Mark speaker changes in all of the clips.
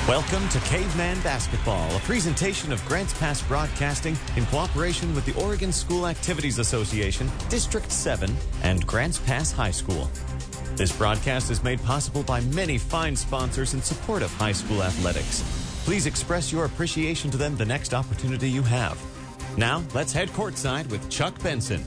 Speaker 1: Welcome to Caveman Basketball, a presentation of Grants Pass Broadcasting in cooperation with the Oregon School Activities Association, District 7, and Grants Pass High School. This broadcast is made possible by many fine sponsors in support of high school athletics. Please express your appreciation to them the next opportunity you have. Now, let's head courtside with Chuck Benson.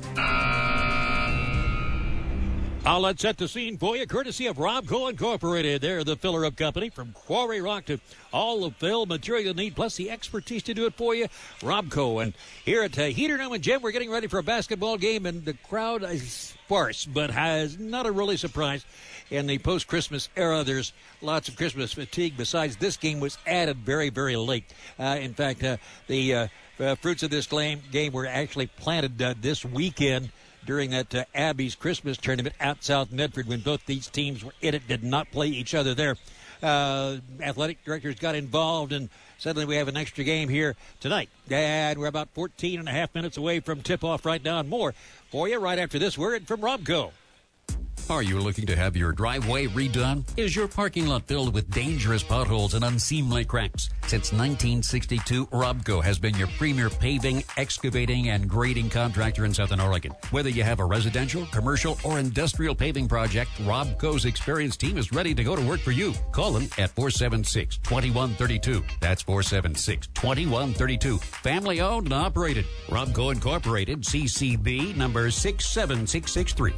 Speaker 2: Let's set the scene for you, courtesy of Robco Incorporated. They're the filler-up company from quarry rock to all the fill material you need, plus the expertise to do it for you. Robco. And here at Heater Dome and Gym, we're getting ready for a basketball game, and the crowd is sparse, but has not a really surprise. In the post-Christmas era, there's lots of Christmas fatigue. Besides, this game was added very, very late. In fact, the fruits of this game were actually planted this weekend during that Abby's Christmas tournament at South Medford when both these teams were in it, did not play each other there. Athletic directors got involved, and suddenly we have an extra game here tonight. And we're about 14 and a half minutes away from tip-off right now, and more for you right after this word from Robco.
Speaker 3: Are you looking to have your driveway redone? Is your parking lot filled with dangerous potholes and unseemly cracks? Since 1962, Robco has been your premier paving, excavating, and grading contractor in Southern Oregon. Whether you have a residential, commercial, or industrial paving project, Robco's experienced team is ready to go to work for you. Call them at 476-2132. That's 476-2132. Family owned and operated. Robco Incorporated, CCB number 67663.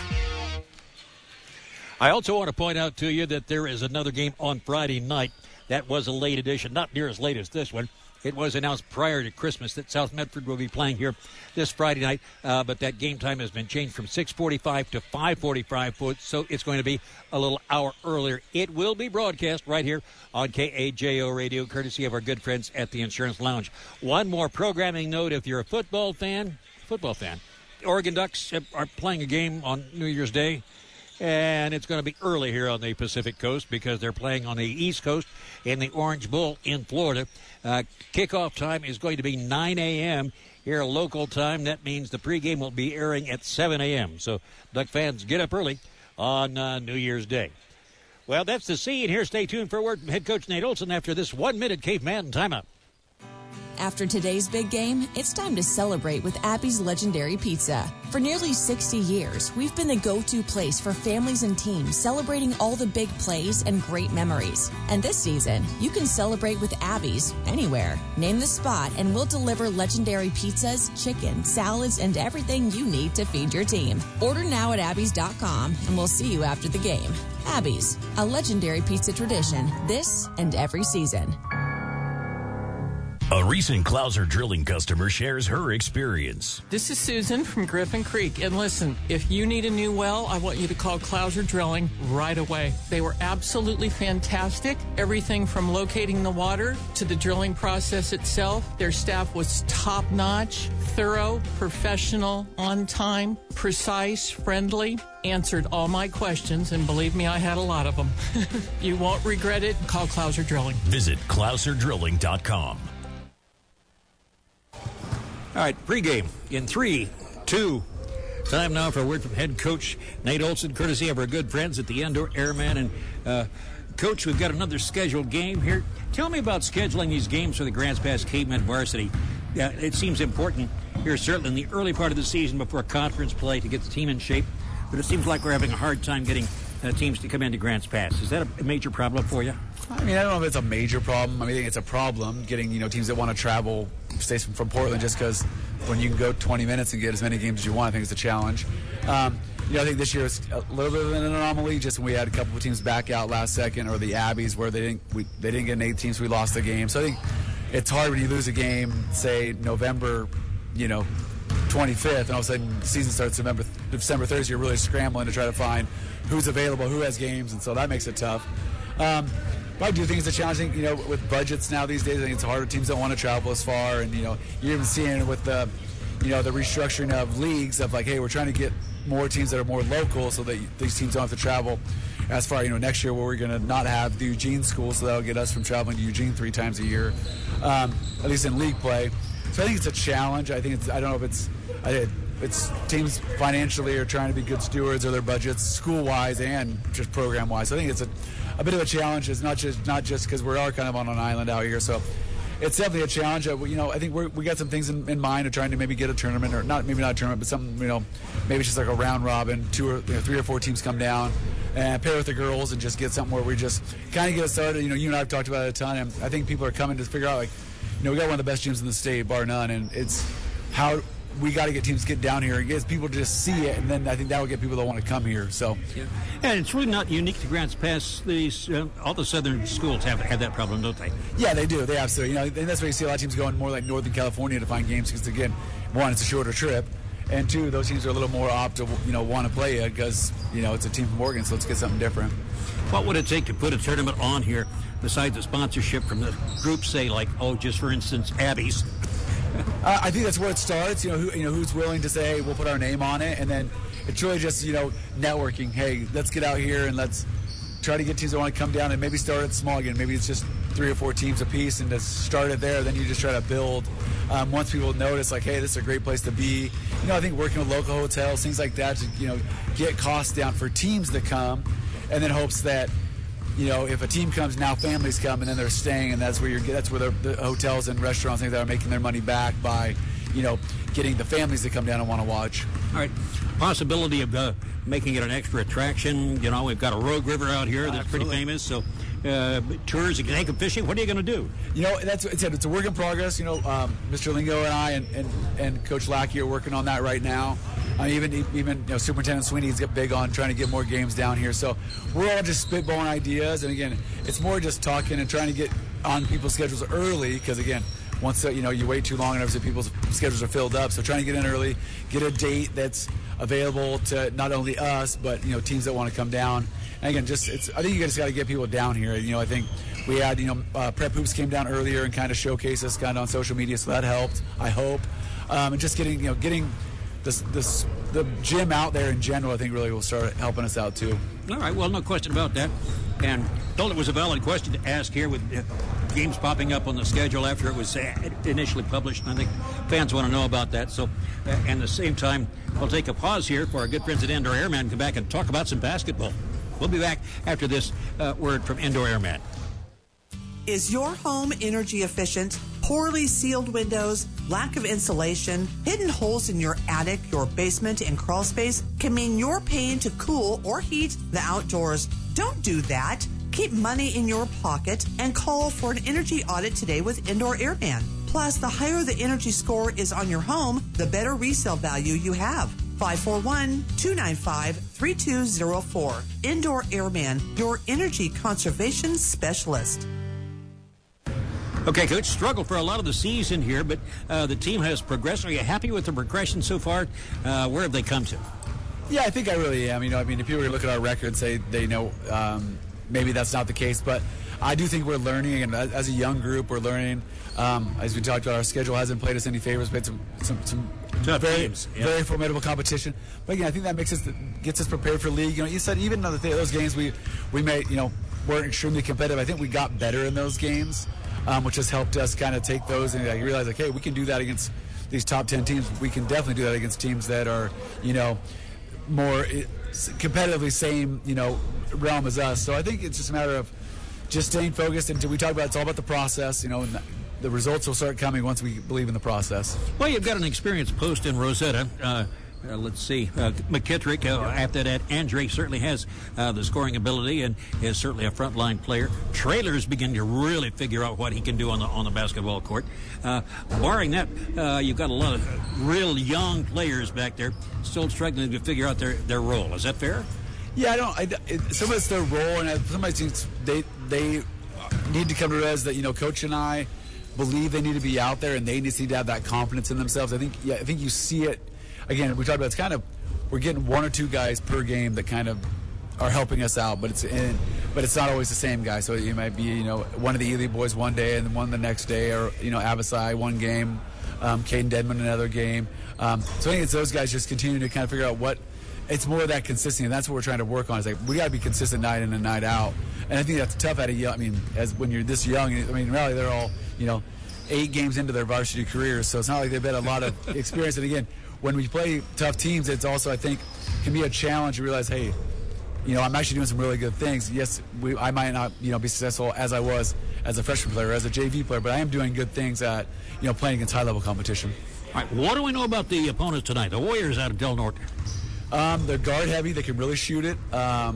Speaker 2: I also want to point out to you that there is another game on Friday night. That was a late edition, not near as late as this one. It was announced prior to Christmas that South Medford will be playing here this Friday night, but that game time has been changed from 6:45 to 5:45, so it's going to be a little hour earlier. It will be broadcast right here on KAJO Radio, courtesy of our good friends at the Insurance Lounge. One more programming note: if you're a football fan, the Oregon Ducks are playing a game on New Year's Day. And it's going to be early here on the Pacific Coast because they're playing on the East Coast in the Orange Bowl in Florida. Kickoff time is going to be 9 a.m. here local time. That means the pregame will be airing at 7 a.m. So Duck fans, get up early on New Year's Day. Well, that's the scene here. Stay tuned for a word from head coach Nate Olson after this 1-minute Caveman timeout.
Speaker 4: After today's big game, it's time to celebrate with Abby's Legendary Pizza. For nearly 60 years, we've been the go-to place for families and teams celebrating all the big plays and great memories. And this season, you can celebrate with Abby's anywhere. Name the spot and we'll deliver legendary pizzas, chicken, salads, and everything you need to feed your team. Order now at abbys.com and we'll see you after the game. Abby's, a legendary pizza tradition this and every season.
Speaker 5: A recent Clouser Drilling customer shares her experience.
Speaker 6: This is Susan from Griffin Creek. And listen, if you need a new well, I want you to call Clouser Drilling right away. They were absolutely fantastic. Everything from locating the water to the drilling process itself. Their staff was top-notch, thorough, professional, on time, precise, friendly. Answered all my questions, and believe me, I had a lot of them. You won't regret it. Call Clouser Drilling.
Speaker 5: Visit ClouserDrilling.com.
Speaker 2: All right, pregame in 3, 2. Time now for a word from head coach Nate Olson, courtesy of our good friends at the Indoor Airman. And, Coach, we've got another scheduled game here. Tell me about scheduling these games for the Grants Pass Caveman Varsity. It seems important here, certainly in the early part of the season before conference play to get the team in shape. But it seems like we're having a hard time getting teams to come into Grants Pass. Is that a major problem for you?
Speaker 7: I mean, I don't know if it's a major problem. I think it's a problem getting, teams that want to travel, stay from Portland, just because when you can go 20 minutes and get as many games as you want, I think it's a challenge. I think this year is a little bit of an anomaly. Just when we had a couple of teams back out last second, or the Abbeys where they didn't get an 8 teams, we lost the game. So I think it's hard when you lose a game, say November, 25th, and all of a sudden the season starts December 30th. You're really scrambling to try to find who's available, who has games, and so that makes it tough. But I do think it's a challenging, with budgets now these days. I think it's harder. Teams don't want to travel as far, and you're even seeing it with the restructuring of leagues of like, hey, we're trying to get more teams that are more local so that these teams don't have to travel as far. Next year where we're going to not have the Eugene school, so that'll get us from traveling to Eugene 3 times a year, at least in league play. So I think it's a challenge. I don't know if it's it's teams financially are trying to be good stewards of their budgets, school-wise and just program-wise. So I think it's a bit of a challenge. It's not just because we are kind of on an island out here. So it's definitely a challenge. I think we got some things in mind of trying to maybe get a tournament, or maybe not a tournament, but something, maybe just like a round robin, 3 or 4 teams come down and pair with the girls and just get something where we just kind of get started. You and I have talked about it a ton, and I think people are coming to figure out, we got one of the best gyms in the state, bar none, and it's how we got to get teams to get down here and get people to just see it, and then I think that will get people that want to come here. So,
Speaker 2: yeah. And it's really not unique to Grants Pass. These all the southern schools have that problem, don't they?
Speaker 7: Yeah, they do. They absolutely. And that's why you see a lot of teams going more like Northern California to find games because, again, one, it's a shorter trip, and two, those teams are a little more apt to want to play it because it's a team from Oregon, so let's get something different.
Speaker 2: What would it take to put a tournament on here besides the sponsorship from the group, say, just for instance, Abby's?
Speaker 7: I think that's where it starts. Who's willing to say, hey, we'll put our name on it, and then it's really just networking. Hey, let's get out here and let's try to get teams that want to come down and maybe start it small again. Maybe it's just 3 or 4 teams a piece, and to start it there, then you just try to build. Once people notice, hey, this is a great place to be. I think working with local hotels, things like that, to get costs down for teams that come, and then hopes that. If a team comes, now families come, and then they're staying, and that's where the hotels and restaurants, things that are making their money back by, getting the families that come down and want to watch.
Speaker 2: All right, possibility of making it an extra attraction. We've got a Rogue River out here that's pretty famous. So, tours, naked fishing. What are you going to do?
Speaker 7: That's it's a work in progress. Mr. Lingo and I and Coach Lackey are working on that right now. Even Superintendent Sweeney's get big on trying to get more games down here. So we're all just spitballing ideas, and again, it's more just talking and trying to get on people's schedules early. Because again, once you wait too long, and obviously people's schedules are filled up. So trying to get in early, get a date that's available to not only us but teams that want to come down. And again, I think you just got to get people down here. I think we had Prep Hoops came down earlier and kind of showcased us kind of on social media, so that helped. I hope, and just getting the gym out there in general, I think really will start helping us out too.
Speaker 2: All right, well, no question about that. And told it was a valid question to ask here with games popping up on the schedule after it was initially published. And I think fans want to know about that. So, and at the same time, we'll take a pause here for our good friends at Indoor Airman, come back and talk about some basketball. We'll be back after this word from Indoor Airman.
Speaker 8: Is your home energy efficient? Poorly sealed windows, lack of insulation, hidden holes in your attic, your basement, and crawl space can mean you're paying to cool or heat the outdoors. Don't do that. Keep money in your pocket and call for an energy audit today with Indoor Airman. Plus, the higher the energy score is on your home, the better resale value you have. 541-295-3204. Indoor Airman, your energy conservation specialist.
Speaker 2: Okay, Coach, struggled for a lot of the season here, but the team has progressed. Are you happy with the progression so far? Where have they come to?
Speaker 7: Yeah, I think I really am. If people were to look at our record, say they know maybe that's not the case, but I do think we're learning, and as a young group, we're learning. As we talked about, our schedule hasn't played us any favors, but some very formidable competition. But again, I think that gets us prepared for league. You said even those games we made, weren't extremely competitive. I think we got better in those games. Which has helped us kind of take those and realize, hey, we can do that against these top 10 teams. We can definitely do that against teams that are, more competitively same, realm as us. So I think it's just a matter of just staying focused. And we talk about it's all about the process, and the results will start coming once we believe in the process.
Speaker 2: Well, you've got an experienced post in Rosetta. Let's see, McKittrick, after that, Andre certainly has the scoring ability and is certainly a frontline player. Trailers begin to really figure out what he can do on the basketball court. Barring that, you've got a lot of real young players back there still struggling to figure out their role. Is that fair?
Speaker 7: Yeah, some of it's their role, and somebody thinks they need to come to realize that, Coach and I believe they need to be out there and they need to have that confidence in themselves. I think you see it. Again, we talked about we're getting 1 or 2 guys per game that kind of are helping us out, but it's not always the same guy. So you might be one of the Ely boys one day and then one the next day, or Abasai one game, Caden Dedman another game. So I think it's those guys just continuing to kind of figure out what. It's more of that consistency, and that's what we're trying to work on. Is we got to be consistent night in and night out, and I think that's tough at a young. As when you're this young, really they're all 8 games into their varsity careers, so it's not like they've had a lot of experience. And again, when we play tough teams, it's also, I think, can be a challenge to realize, hey, I'm actually doing some really good things. Yes, I might not, be successful as I was as a freshman player, as a JV player, but I am doing good things at, playing against high-level competition.
Speaker 3: All right, what do we know about the opponents tonight? The Warriors out of Del Norte.
Speaker 7: They're guard heavy. They can really shoot it.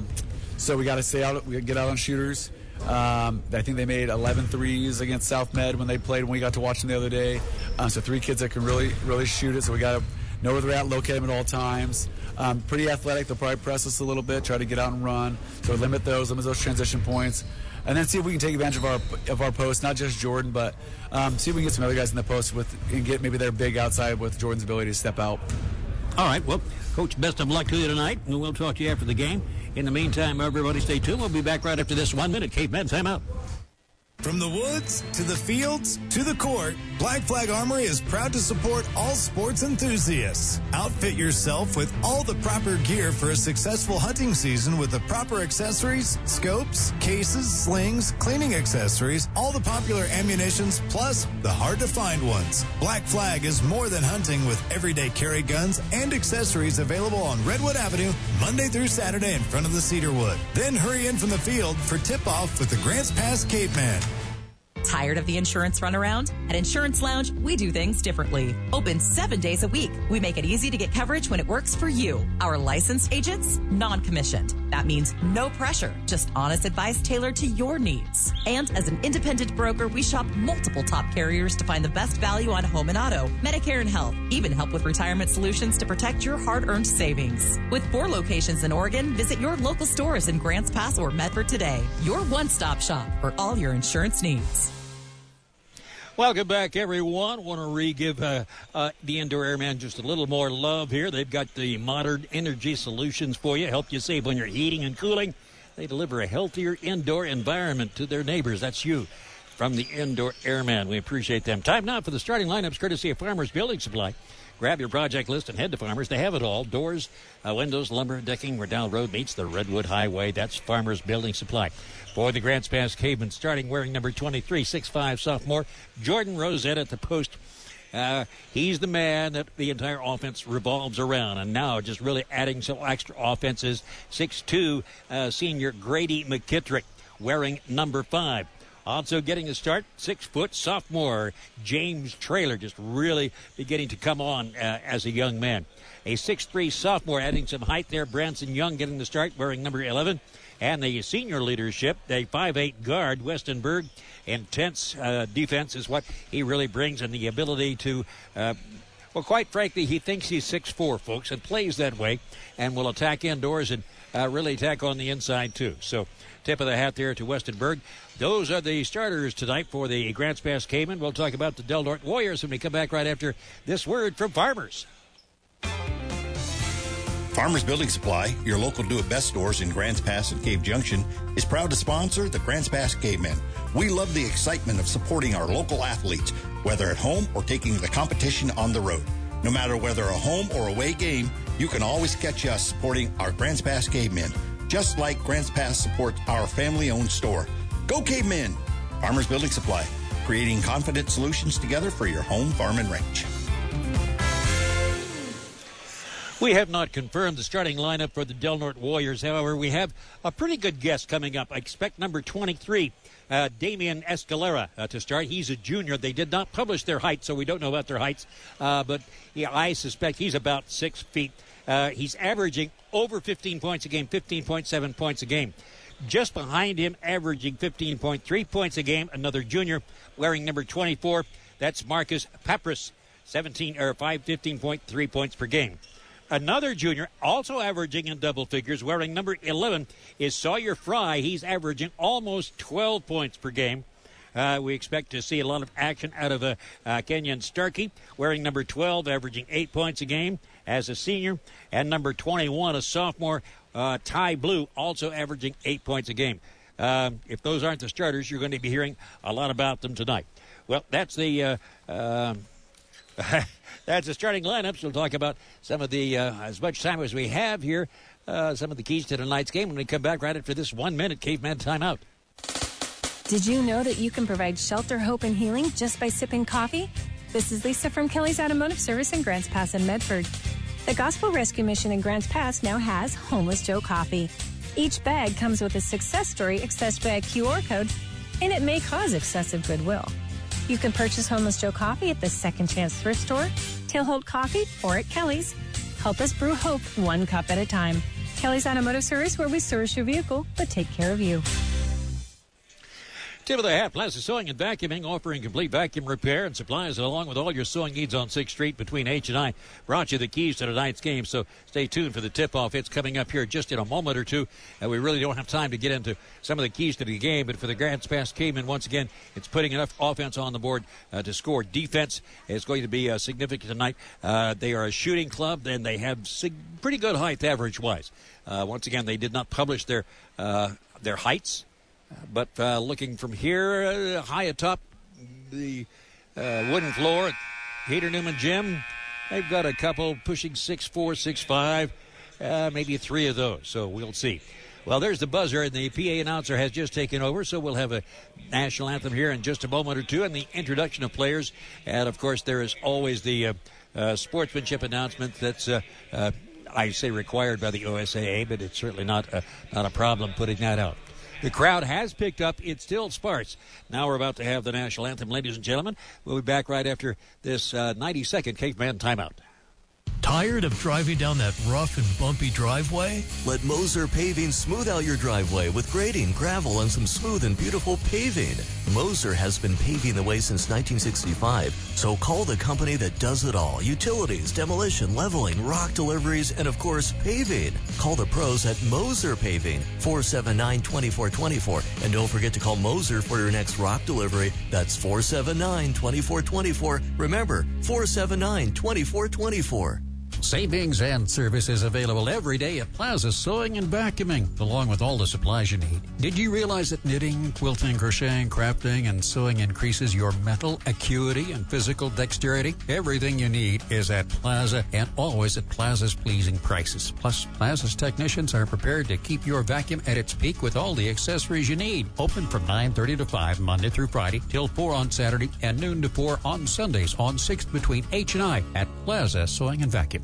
Speaker 7: So we got to stay out. We get out on shooters. I think they made 11 threes against South Med when we got to watch them the other day. So 3 kids that can really, really shoot it. So we got to know where they're at, locate them at all times. Pretty athletic. They'll probably press us a little bit, try to get out and run. So limit those transition points. And then see if we can take advantage of our post, not just Jordan, but see if we can get some other guys in the post and get maybe their big outside with Jordan's ability to step out.
Speaker 3: All right, well, Coach, best of luck to you tonight, and we'll talk to you after the game. In the meantime, everybody stay tuned. We'll be back right after this 1 minute. Caveman timeout.
Speaker 9: From the woods to the fields to the court, Black Flag Armory is proud to support all sports enthusiasts. Outfit yourself with all the proper gear for a successful hunting season with the proper accessories, scopes, cases, slings, cleaning accessories, all the popular ammunitions, plus the hard-to-find ones. Black Flag is more than hunting with everyday carry guns and accessories available on Redwood Avenue Monday through Saturday in front of the Cedarwood. Then hurry in from the field for tip-off with the Grants Pass Caveman.
Speaker 10: Tired of the insurance runaround? At Insurance Lounge, we do things differently. Open 7 days a week. We make it easy to get coverage when it works for you. Our licensed agents, non-commissioned. That means no pressure, just honest advice tailored to your needs. And as an independent broker, we shop multiple top carriers to find the best value on home and auto, Medicare and health, even help with retirement solutions to protect your hard-earned savings. With 4 locations in Oregon, visit your local stores in Grants Pass or Medford today. Your one-stop shop for all your insurance needs.
Speaker 2: Welcome back, everyone. Want to re-give the Indoor Airman just a little more love here. They've got the modern energy solutions for you, help you save on your heating and cooling. They deliver a healthier indoor environment to their neighbors. That's you from the Indoor Airman. We appreciate them. Time now for the starting lineups, courtesy of Farmers Building Supply. Grab your project list and head to Farmers. They have it all. Doors, windows, lumber, decking, where Down Road meets the Redwood Highway. That's Farmers Building Supply. For the Grants Pass Caveman, starting wearing number 23, 6'5", sophomore, Jordan Rosette at the post. He's the man that the entire offense revolves around. And now just really adding some extra offenses, 6'2", senior Grady McKittrick wearing number 5. Also getting a start, 6 foot sophomore James Traylor, just really beginning to come on as a young man. A 6'3" sophomore adding some height there, Branson Young getting the start, wearing number 11. And the senior leadership, a 5'8" guard, Westenberg. Intense defense is what he really brings, and the ability to, well, quite frankly, he thinks he's 6'4", folks, and plays that way, and will attack indoors and really attack on the inside, too. So, tip of the hat there to Westenberg. Those are the starters tonight for the Grants Pass Caveman. We'll talk about the Del Norte Warriors when we come back right after this word from Farmers.
Speaker 11: Farmers Building Supply, your local do-it-best stores in Grants Pass and Cave Junction, is proud to sponsor the Grants Pass Cavemen. We love the excitement of supporting our local athletes, whether at home or taking the competition on the road. No matter whether a home or away game, you can always catch us supporting our Grants Pass Cavemen, just like Grants Pass supports our family-owned store. Go Cavemen! Farmers Building Supply, creating confident solutions together for your home, farm, and ranch.
Speaker 2: We have not confirmed the starting lineup for the Del Norte Warriors. However, we have a pretty good guest coming up. I expect number 23, Damian Escalera, to start. He's a junior. They did not publish their height, so we don't know about their heights. But yeah, I suspect he's about 6 feet. He's averaging over 15 points a game, 15.7 points a game. Just behind him, averaging 15.3 points a game, another junior wearing number 24. That's Marcus Papras, 15.3 points per game. Another junior, also averaging in double figures, wearing number 11, is Sawyer Fry. He's averaging almost 12 points per game. We expect to see a lot of action out of Kenyon Starkey, wearing number 12, averaging 8 points a game as a senior. And number 21, a sophomore, Ty Blue, also averaging 8 points a game. If those aren't the starters, you're going to be hearing a lot about them tonight. Well, that's the... That's the starting lineups. We'll talk about some of the, as much time as we have here, some of the keys to tonight's game when we come back right after this 1 minute Caveman timeout.
Speaker 12: Did you know that you can provide shelter, hope, and healing just by sipping coffee? This is Lisa from Kelly's Automotive Service in Grants Pass and Medford. The Gospel Rescue Mission in Grants Pass now has Homeless Joe Coffee. Each bag comes with a success story accessed by a QR code, and it may cause excessive goodwill. You can purchase Homeless Joe Coffee at the Second Chance Thrift Store, Tailhold Coffee, or at Kelly's. Help us brew hope one cup at a time. Kelly's Automotive Service, where we service your vehicle, but take care of you.
Speaker 2: Tip of the hat, Plaza Sewing and Vacuuming, offering complete vacuum repair and supplies along with all your sewing needs on 6th Street between H&I. Brought you the keys to tonight's game, so stay tuned for the tip-off. It's coming up here just in a moment or two. We really don't have time to get into some of the keys to the game, but for the Grants Pass Cavemen, once again, it's putting enough offense on the board to score. Defense is going to be significant tonight. They are a shooting club, and they have pretty good height average-wise. Once again, they did not publish their heights. But looking from here, high atop the wooden floor at Heater Newman Gym, they've got a couple pushing 6'4", 6'5", maybe 3 of those. So we'll see. Well, there's the buzzer, and the PA announcer has just taken over, so we'll have a national anthem here in just a moment or two and the introduction of players. And, of course, there is always the sportsmanship announcement that's I say required by the OSAA, but it's certainly not a problem putting that out. The crowd has picked up. It's still sparse. Now we're about to have the national anthem, ladies and gentlemen. We'll be back right after this 90-second Caveman timeout.
Speaker 13: Tired of driving down that rough and bumpy driveway?
Speaker 14: Let Moser Paving smooth out your driveway with grading, gravel, and some smooth and beautiful paving. Moser has been paving the way since 1965, so call the company that does it all. Utilities, demolition, leveling, rock deliveries, and of course, paving. Call the pros at Moser Paving, 479-2424. And don't forget to call Moser for your next rock delivery. That's 479-2424. Remember, 479-2424.
Speaker 3: Savings and services available every day at Plaza Sewing and Vacuuming, along with all the supplies you need. Did you realize that knitting, quilting, crocheting, crafting, and sewing increases your mental acuity and physical dexterity? Everything you need is at Plaza, and always at Plaza's pleasing prices. Plus, Plaza's technicians are prepared to keep your vacuum at its peak with all the accessories you need. Open from 9:30 to 5 Monday through Friday, till 4 on Saturday, and noon to 4 on Sundays on 6th between H&I at Plaza Sewing and Vacuum.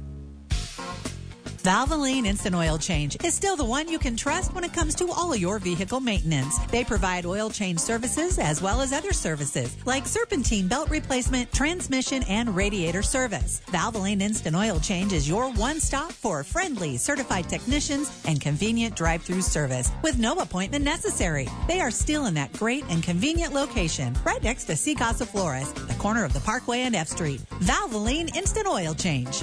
Speaker 15: Valvoline Instant Oil Change is still the one you can trust when it comes to all of your vehicle maintenance. They provide oil change services as well as other services like serpentine belt replacement, transmission, and radiator service. Valvoline Instant Oil Change is your one-stop for friendly, certified technicians and convenient drive-through service with no appointment necessary. They are still in that great and convenient location right next to Casa Flores, the corner of the Parkway and F Street. Valvoline Instant Oil Change.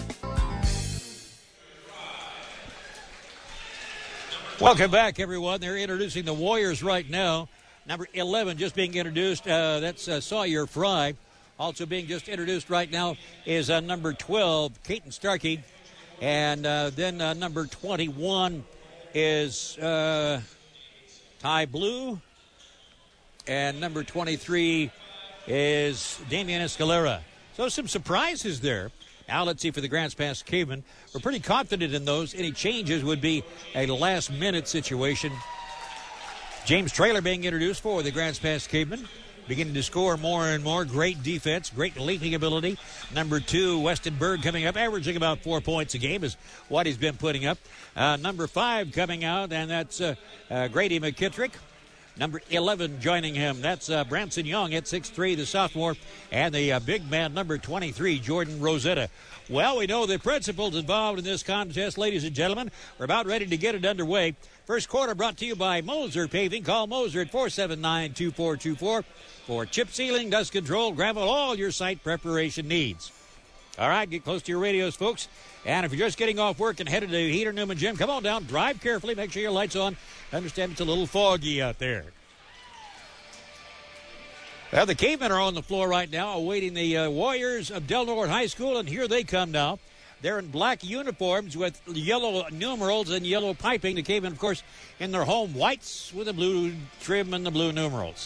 Speaker 2: Welcome back, everyone. They're introducing the Warriors right now. Number 11 just being introduced. That's Sawyer Fry. Also being just introduced right now is number 12, Caton Starkey. And then number 21 is Ty Blue. And number 23 is Damian Escalera. So some surprises there. Now let's see for the Grants Pass Cavemen. We're pretty confident in those. Any changes would be a last-minute situation. James Traylor being introduced for the Grants Pass Cavemen. Beginning to score more and more. Great defense, great leaping ability. Number 2, Weston Berg coming up, averaging about 4 points a game is what he's been putting up. Number 5 coming out, and that's Grady McKittrick. Number 11 joining him. That's Branson Young at 6'3", the sophomore. And the big man, number 23, Jordan Rosetta. Well, we know the principals involved in this contest, ladies and gentlemen. We're about ready to get it underway. First quarter brought to you by Moser Paving. Call Moser at 479-2424 for chip sealing, dust control, gravel, all your site preparation needs. All right, get close to your radios, folks. And if you're just getting off work and headed to Heater Newman Gym, come on down, drive carefully, make sure your light's on. I understand it's a little foggy out there. Well, the Cavemen are on the floor right now, awaiting the Warriors of Del Norte High School, and here they come now. They're in black uniforms with yellow numerals and yellow piping. The Cavemen, of course, in their home whites with the blue trim and the blue numerals.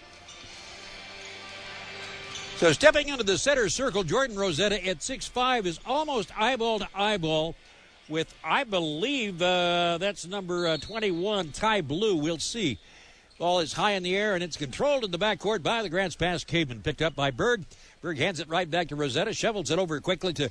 Speaker 2: So stepping into the center circle, Jordan Rosetta at 6'5" is almost eyeball to eyeball with, I believe, that's number 21, Ty Blue. We'll see. Ball is high in the air, and it's controlled in the backcourt by the Grants Pass Cavemen. Picked up by Berg. Berg hands it right back to Rosetta. Shovels it over quickly to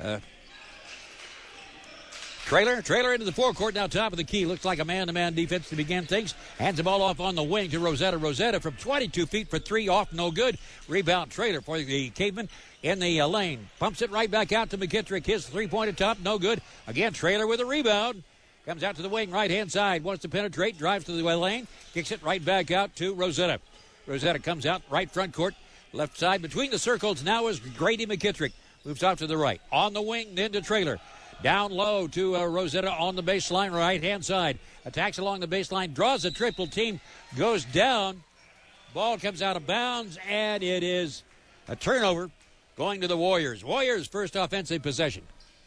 Speaker 2: Trailer into the forecourt, now top of the key. Looks like a man-to-man defense to begin things. Hands the ball off on the wing to Rosetta. Rosetta from 22 feet for three, off, no good. Rebound Trailer for the Cavemen in the lane. Pumps it right back out to McKittrick. His three-point atop, no good. Again, Trailer with a rebound. Comes out to the wing, right-hand side. Wants to penetrate, drives to the lane. Kicks it right back out to Rosetta. Rosetta comes out, right front court. Left side between the circles now is Grady McKittrick. Moves off to the right. On the wing, then to Trailer. Down low to Rosetta on the baseline, right-hand side. Attacks along the baseline, draws a triple team, goes down. Ball comes out of bounds, and it is a turnover going to the Warriors. Warriors' first offensive possession.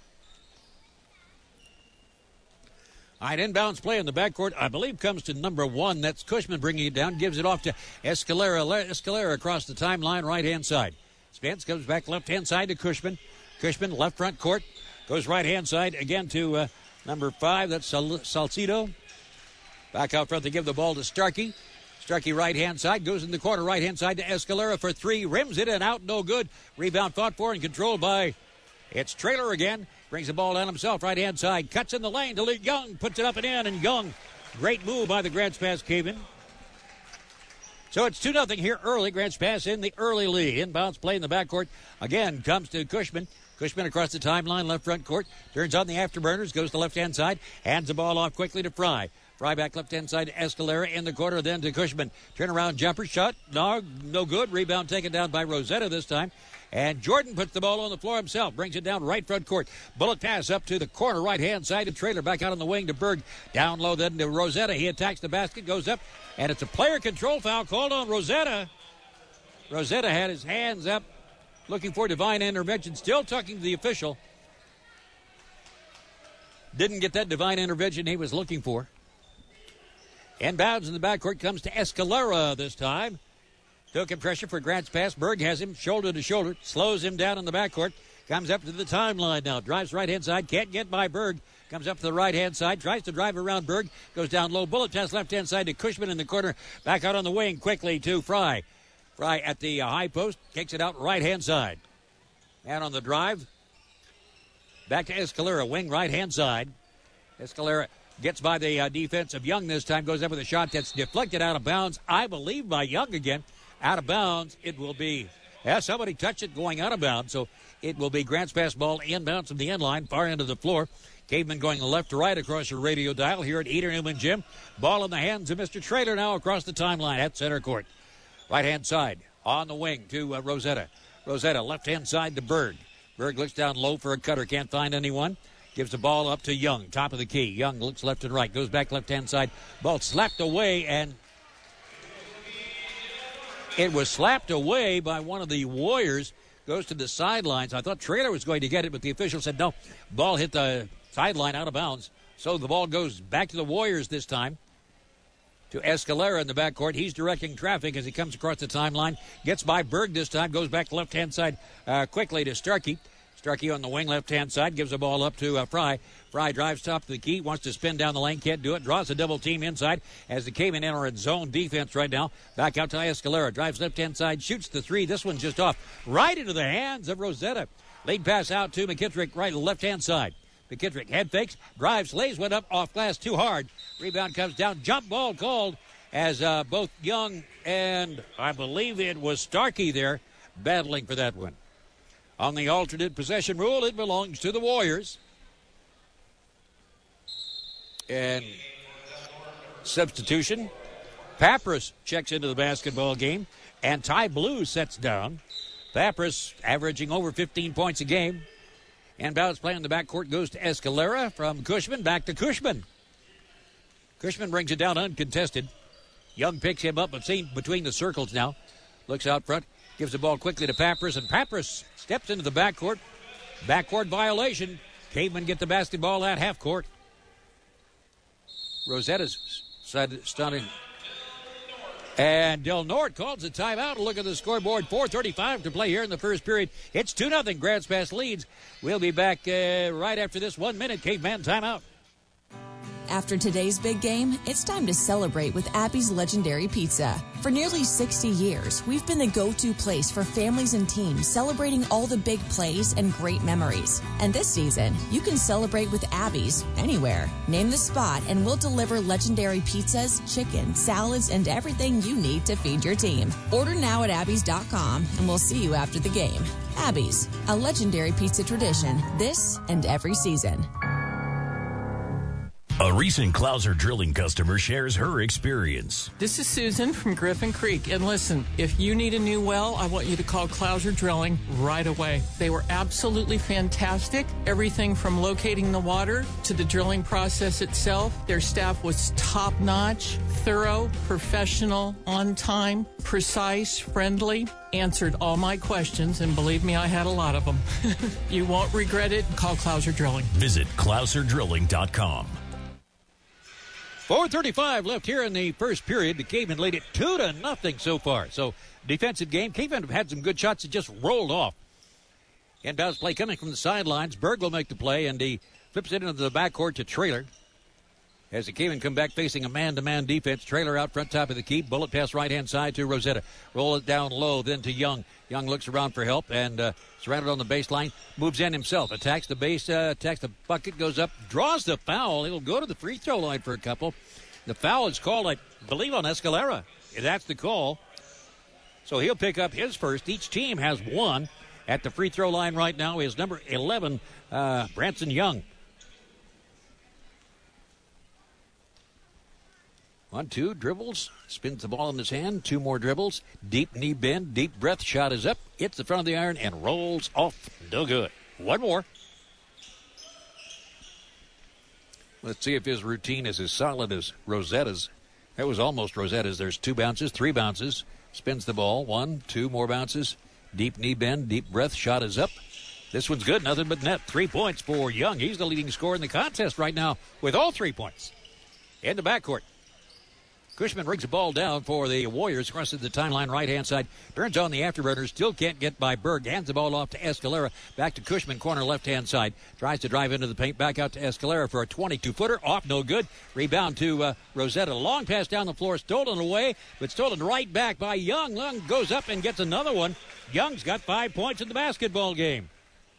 Speaker 2: All right, inbounds play in the backcourt, I believe, comes to number 1. That's Cushman bringing it down, gives it off to Escalera. Escalera across the timeline, right-hand side. Spence comes back left-hand side to Cushman. Cushman, left front court. Goes right-hand side again to number 5. That's Salcido. Back out front to give the ball to Starkey. Starkey right-hand side. Goes in the corner right-hand side to Escalera for 3. Rims it and out. No good. Rebound fought for and controlled by... It's Trailer again. Brings the ball down himself. Right-hand side. Cuts in the lane to Young. Puts it up and in. And Young. Great move by the Grants Pass Cavemen. So it's 2-0 here early. Grants Pass in the early lead. Inbounds play in the backcourt. Again comes to Cushman. Cushman across the timeline, left front court. Turns on the afterburners, goes to left-hand side. Hands the ball off quickly to Fry. Fry back left-hand side to Escalera in the corner, then to Cushman. Turnaround jumper shot. No good. Rebound taken down by Rosetta this time. And Jordan puts the ball on the floor himself. Brings it down right front court. Bullet pass up to the corner right-hand side to Trailer. Back out on the wing to Berg. Down low then to Rosetta. He attacks the basket, goes up. And it's a player control foul called on Rosetta. Rosetta had his hands up, looking for divine intervention. Still talking to the official. Didn't get that divine intervention he was looking for. Inbounds in the backcourt comes to Escalera this time. Took pressure for Grants Pass. Berg has him shoulder to shoulder. Slows him down in the backcourt. Comes up to the timeline now. Drives right-hand side. Can't get by Berg. Comes up to the right-hand side. Tries to drive around Berg. Goes down low. Bullet pass left-hand side to Cushman in the corner. Back out on the wing quickly to Fry. Fry at the high post. Kicks it out right-hand side. And on the drive. Back to Escalera. Wing right-hand side. Escalera gets by the defense of Young this time. Goes up with a shot that's deflected out of bounds. I believe by Young again. Out of bounds. It will be... Yeah, somebody touched it going out of bounds. So it will be Grants Pass ball inbounds from the end line. Far end of the floor. Caveman going left to right across your radio dial here at Eder Newman Gym. Ball in the hands of Mr. Trailer now across the timeline at center court. Right-hand side on the wing to Rosetta. Rosetta left-hand side to Berg. Berg looks down low for a cutter. Can't find anyone. Gives the ball up to Young, top of the key. Young looks left and right. Goes back left-hand side. Ball slapped away, and it was slapped away by one of the Warriors. Goes to the sidelines. I thought Trailer was going to get it, but the official said no. Ball hit the sideline out of bounds. So the ball goes back to the Warriors this time. To Escalera in the backcourt. He's directing traffic as he comes across the timeline. Gets by Berg this time. Goes back left-hand side quickly to Starkey. Starkey on the wing left-hand side. Gives the ball up to Fry. Fry drives top of the key. Wants to spin down the lane. Can't do it. Draws a double team inside as the Cavemen enter in zone defense right now. Back out to Escalera. Drives left-hand side. Shoots the three. This one's just off. Right into the hands of Rosetta. Lead pass out to McKittrick right left-hand side. McKittrick head fakes, drives, lays one up off glass too hard. Rebound comes down. Jump ball called as both Young and I believe it was Starkey there battling for that one. On the alternate possession rule, it belongs to the Warriors. And substitution. Papras checks into the basketball game. And Ty Blue sets down. Papras averaging over 15 points a game. Inbounds play in the backcourt goes to Escalera from Cushman. Back to Cushman. Cushman brings it down uncontested. Young picks him up between the circles now. Looks out front. Gives the ball quickly to Papras. And Papras steps into the backcourt. Backcourt violation. Cavemen get the basketball at half court. Rosetta's stunning. And Del Norte calls a timeout. Look at the scoreboard. 4:35 to play here in the first period. It's 2-0. Grants Pass leads. We'll be back right after this 1 minute Caveman timeout.
Speaker 4: After today's big game, it's time to celebrate with Abby's Legendary Pizza. For nearly 60 years, we've been the go-to place for families and teams celebrating all the big plays and great memories. And this season, you can celebrate with Abby's anywhere. Name the spot and we'll deliver legendary pizzas, chicken, salads, and everything you need to feed your team. Order now at abbys.com and we'll see you after the game. Abby's, a legendary pizza tradition this and every season.
Speaker 5: A recent Clouser Drilling customer shares her experience.
Speaker 6: This is Susan from Griffin Creek. And listen, if you need a new well, I want you to call Clouser Drilling right away. They were absolutely fantastic. Everything from locating the water to the drilling process itself. Their staff was top-notch, thorough, professional, on time, precise, friendly. Answered all my questions, and believe me, I had a lot of them. You won't regret it. Call Clouser Drilling.
Speaker 5: Visit ClouserDrilling.com.
Speaker 2: 4:35 left here in the first period. The Cavemen lead it 2-0 so far. So defensive game. Cavemen have had some good shots that just rolled off. Inbounds play coming from the sidelines. Berg will make the play, and he flips it into the backcourt to Traylor. As the Cavemen come back facing a man-to-man defense, Traylor out front top of the key. Bullet pass right-hand side to Rosetta. Roll it down low, then to Young. Young looks around for help and surrounded on the baseline. Moves in himself. Attacks the base, attacks the bucket, goes up, draws the foul. He'll go to the free throw line for a couple. The foul is called, I believe, on Escalera. That's the call. So he'll pick up his first. Each team has one. At the free throw line right now is number 11, Branson Young. 1-2, dribbles, spins the ball in his hand, 2 more dribbles, deep knee bend, deep breath, shot is up, hits the front of the iron, and rolls off. No good. One more. Let's see if his routine is as solid as Rosetta's. That was almost Rosetta's. There's 2 bounces, 3 bounces, spins the ball, 1, 2 more bounces, deep knee bend, deep breath, shot is up. This one's good, nothing but net. 3 points for Young. He's the leading scorer in the contest right now with all 3 points. In the backcourt. Cushman brings the ball down for the Warriors. Crosses the timeline right-hand side. Turns on the afterburner. Still can't get by Berg. Hands the ball off to Escalera. Back to Cushman, corner left-hand side. Tries to drive into the paint. Back out to Escalera for a 22-footer. Off, no good. Rebound to Rosetta. Long pass down the floor. Stolen away, but stolen right back by Young. Young goes up and gets another one. Young's got 5 points in the basketball game.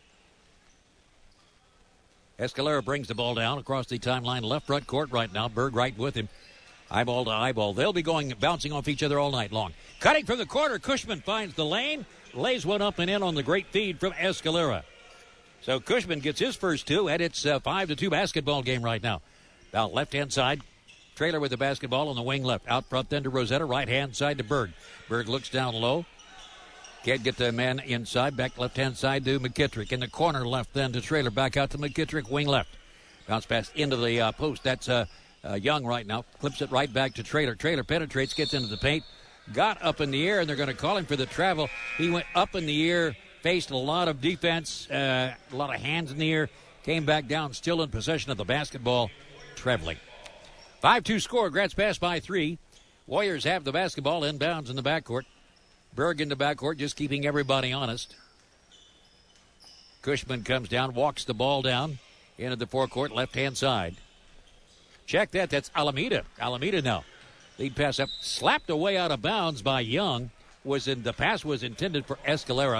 Speaker 2: Escalera brings the ball down across the timeline. Left front court right now. Berg right with him. Eyeball to eyeball. They'll be bouncing off each other all night long. Cutting from the corner, Cushman finds the lane, lays one up and in on the great feed from Escalera. So Cushman gets his first 2, and it's a 5-2 basketball game right now. Now left-hand side, Traylor with the basketball on the wing left. Out front then to Rosetta, right-hand side to Berg. Berg looks down low. Can't get the man inside. Back left-hand side to McKittrick. In the corner left then to Traylor. Back out to McKittrick, wing left. Bounce pass into the post. That's Young right now. Clips it right back to Traylor. Traylor penetrates, gets into the paint. Got up in the air, and they're going to call him for the travel. He went up in the air, faced a lot of defense, a lot of hands in the air. Came back down, still in possession of the basketball, traveling. 5-2 score. Grants pass by 3. Warriors have the basketball inbounds in the backcourt. Berg in the backcourt, just keeping everybody honest. Cushman comes down, walks the ball down into the forecourt, left-hand side. Check that. That's Alameda. Alameda now. Lead pass up. Slapped away out of bounds by Young. The pass was intended for Escalera.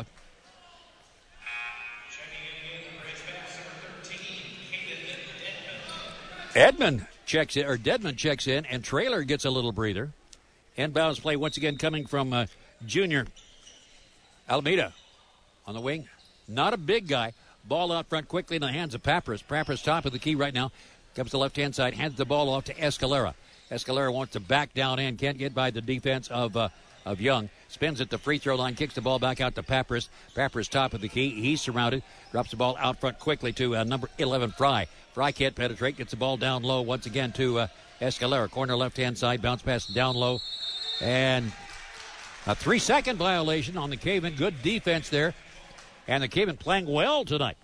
Speaker 2: Dedmon checks in, and Traylor gets a little breather. Inbounds play once again coming from junior Alameda on the wing. Not a big guy. Ball out front quickly in the hands of Papras. Papras top of the key right now. Comes to the left-hand side, hands the ball off to Escalera. Escalera wants to back down in, can't get by the defense of Young. Spins at the free throw line, kicks the ball back out to Papras. Papras top of the key. He's surrounded. Drops the ball out front quickly to number 11, Fry. Fry can't penetrate. Gets the ball down low once again to Escalera. Corner left-hand side, bounce pass down low. And a 3-second violation on the Cavemen. Good defense there. And the Cavemen playing well tonight.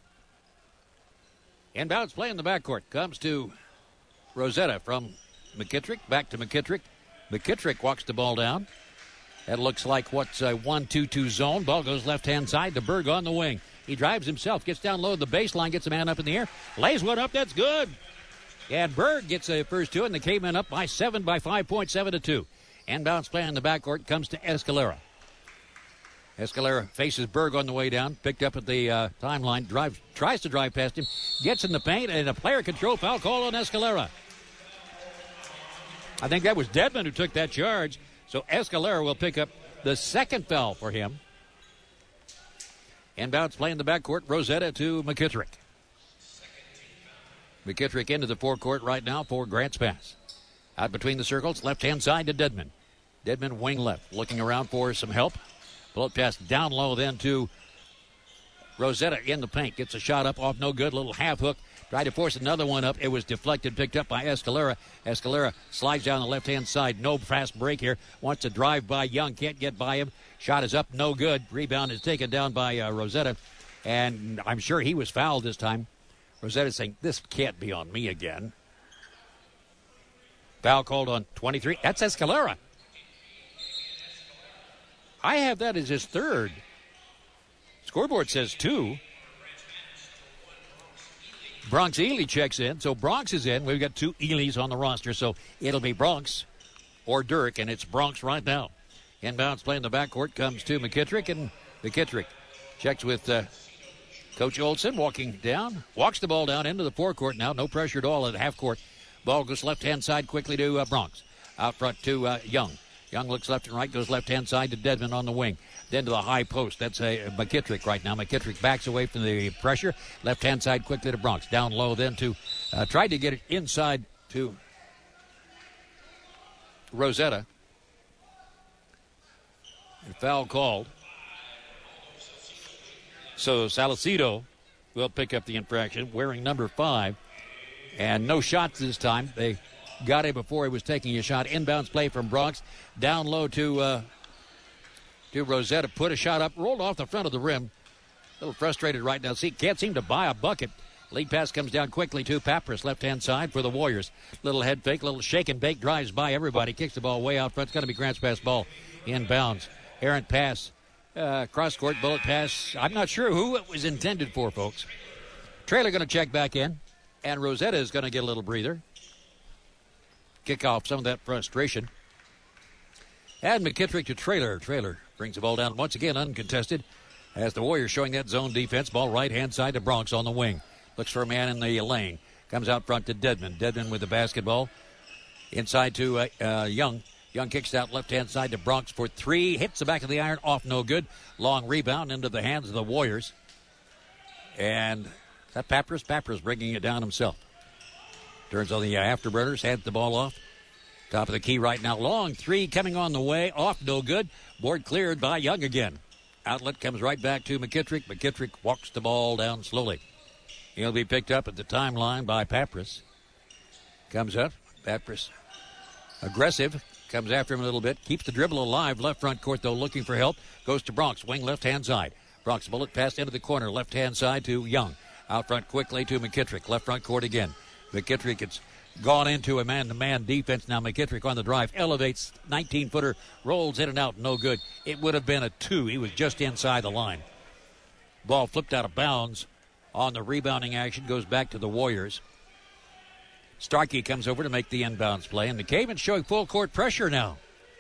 Speaker 2: Inbounds play in the backcourt. Comes to Rosetta from McKittrick. Back to McKittrick. McKittrick walks the ball down. That looks like what's a 1-2-2 zone. Ball goes left-hand side to Berg on the wing. He drives himself, gets down low at the baseline, gets a man up in the air. Lays one up, that's good. And Berg gets a first two, and the Cavemen up by 7 by 5.7-2. Inbounds play in the backcourt comes to Escalera. Escalera faces Berg on the way down, picked up at the timeline, tries to drive past him, gets in the paint, and a player control foul call on Escalera. I think that was Dedmon who took that charge, so Escalera will pick up the second foul for him. Inbounds play in the backcourt, Rosetta to McKittrick. McKittrick into the forecourt right now for Grants Pass. Out between the circles, left-hand side to Dedmon. Dedmon wing left, looking around for some help. Bullet pass down low then to Rosetta in the paint. Gets a shot up off no good. Little half hook. Tried to force another one up. It was deflected, picked up by Escalera. Escalera slides down the left-hand side. No fast break here. Wants to drive by Young. Can't get by him. Shot is up, no good. Rebound is taken down by Rosetta. And I'm sure he was fouled this time. Rosetta saying, this can't be on me again. Foul called on 23. That's Escalera. I have that as his third. Scoreboard says 2. Bronx Ely checks in, so Bronx is in. We've got 2 Elys on the roster, so it'll be Bronx or Dirk, and it's Bronx right now. Inbounds play in the backcourt comes to McKittrick, and McKittrick checks with Coach Olson, walking down, walks the ball down into the forecourt now. No pressure at all at half court. Ball goes left-hand side quickly to Bronx. Out front to Young. Young looks left and right, goes left-hand side to Dedmon on the wing. Then to the high post. That's McKittrick right now. McKittrick backs away from the pressure. Left-hand side quickly to Bronx. Down low then to, tried to get it inside to Rosetta. And foul called. So Salcido will pick up the infraction, wearing number 5. And no shots this time. They got him before he was taking a shot. Inbounds play from Bronx. Down low to Rosetta. Put a shot up. Rolled off the front of the rim. A little frustrated right now. Can't seem to buy a bucket. Lead pass comes down quickly to Papras, left-hand side for the Warriors. Little head fake, little shake and bake. Drives by everybody. Kicks the ball way out front. It's going to be Grants Pass ball. Inbounds. Errant pass. Cross-court bullet pass. I'm not sure who it was intended for, folks. Traylor going to check back in. And Rosetta is going to get a little breather. Kick off some of that frustration. And McKittrick to Traylor. Traylor brings the ball down once again uncontested. As the Warriors showing that zone defense. Ball right-hand side to Bronx on the wing. Looks for a man in the lane. Comes out front to Dedmon. Dedmon with the basketball. Inside to Young. Young kicks out left-hand side to Bronx for 3. Hits the back of the iron. Off no good. Long rebound into the hands of the Warriors. And that Papras? Papras bringing it down himself. Turns on the afterburners. Hands the ball off. Top of the key right now. Long 3 coming on the way. Off no good. Board cleared by Young again. Outlet comes right back to McKittrick. McKittrick walks the ball down slowly. He'll be picked up at the timeline by Papras. Comes up. Papras aggressive. Comes after him a little bit. Keeps the dribble alive. Left front court, though, looking for help. Goes to Bronx. Wing left-hand side. Bronx bullet pass into the corner. Left-hand side to Young. Out front quickly to McKittrick. Left front court again. McKittrick has gone into a man-to-man defense. Now McKittrick on the drive. Elevates. 19-footer. Rolls in and out. No good. It would have been a 2. He was just inside the line. Ball flipped out of bounds on the rebounding action. Goes back to the Warriors. Starkey comes over to make the inbounds play, and the Cavens showing full court pressure now.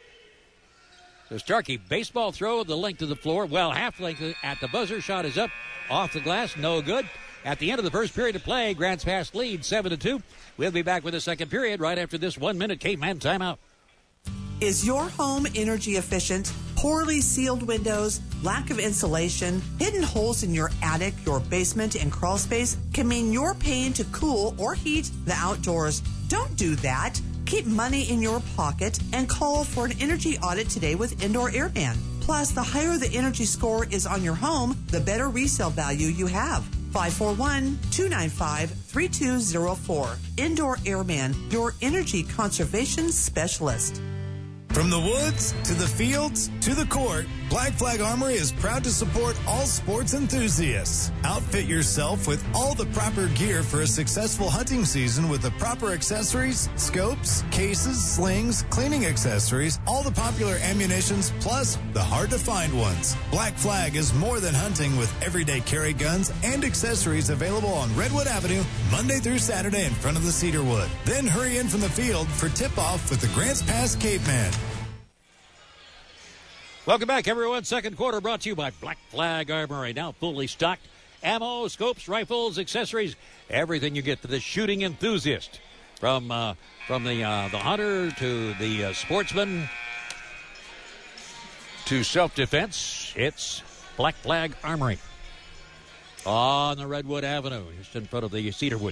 Speaker 2: So Starkey, baseball throw the length of the floor, well, half length at the buzzer. Shot is up, off the glass, no good. At the end of the first period of play, Grants Pass lead 7-2. We'll be back with the second period right after this 1-minute Caveman timeout.
Speaker 8: Is your home energy efficient? Poorly sealed windows, lack of insulation, hidden holes in your attic, your basement, and crawl space can mean you're paying to cool or heat the outdoors. Don't do that. Keep money in your pocket and call for an energy audit today with Indoor Airman. Plus, the higher the energy score is on your home, the better resale value you have. 541-295-3204. Indoor Airman, your energy conservation specialist.
Speaker 9: From the woods to the fields to the court, Black Flag Armory is proud to support all sports enthusiasts. Outfit yourself with all the proper gear for a successful hunting season with the proper accessories, scopes, cases, slings, cleaning accessories, all the popular ammunitions, plus the hard-to-find ones. Black Flag is more than hunting with everyday carry guns and accessories available on Redwood Avenue Monday through Saturday in front of the Cedarwood. Then hurry in from the field for tip-off with the Grants Pass Caveman.
Speaker 2: Welcome back, everyone. Second quarter brought to you by Black Flag Armory. Now fully stocked. Ammo, scopes, rifles, accessories, everything you get for the shooting enthusiast. From the hunter to the sportsman to self-defense, it's Black Flag Armory on the Redwood Avenue, just in front of the Cedarwood.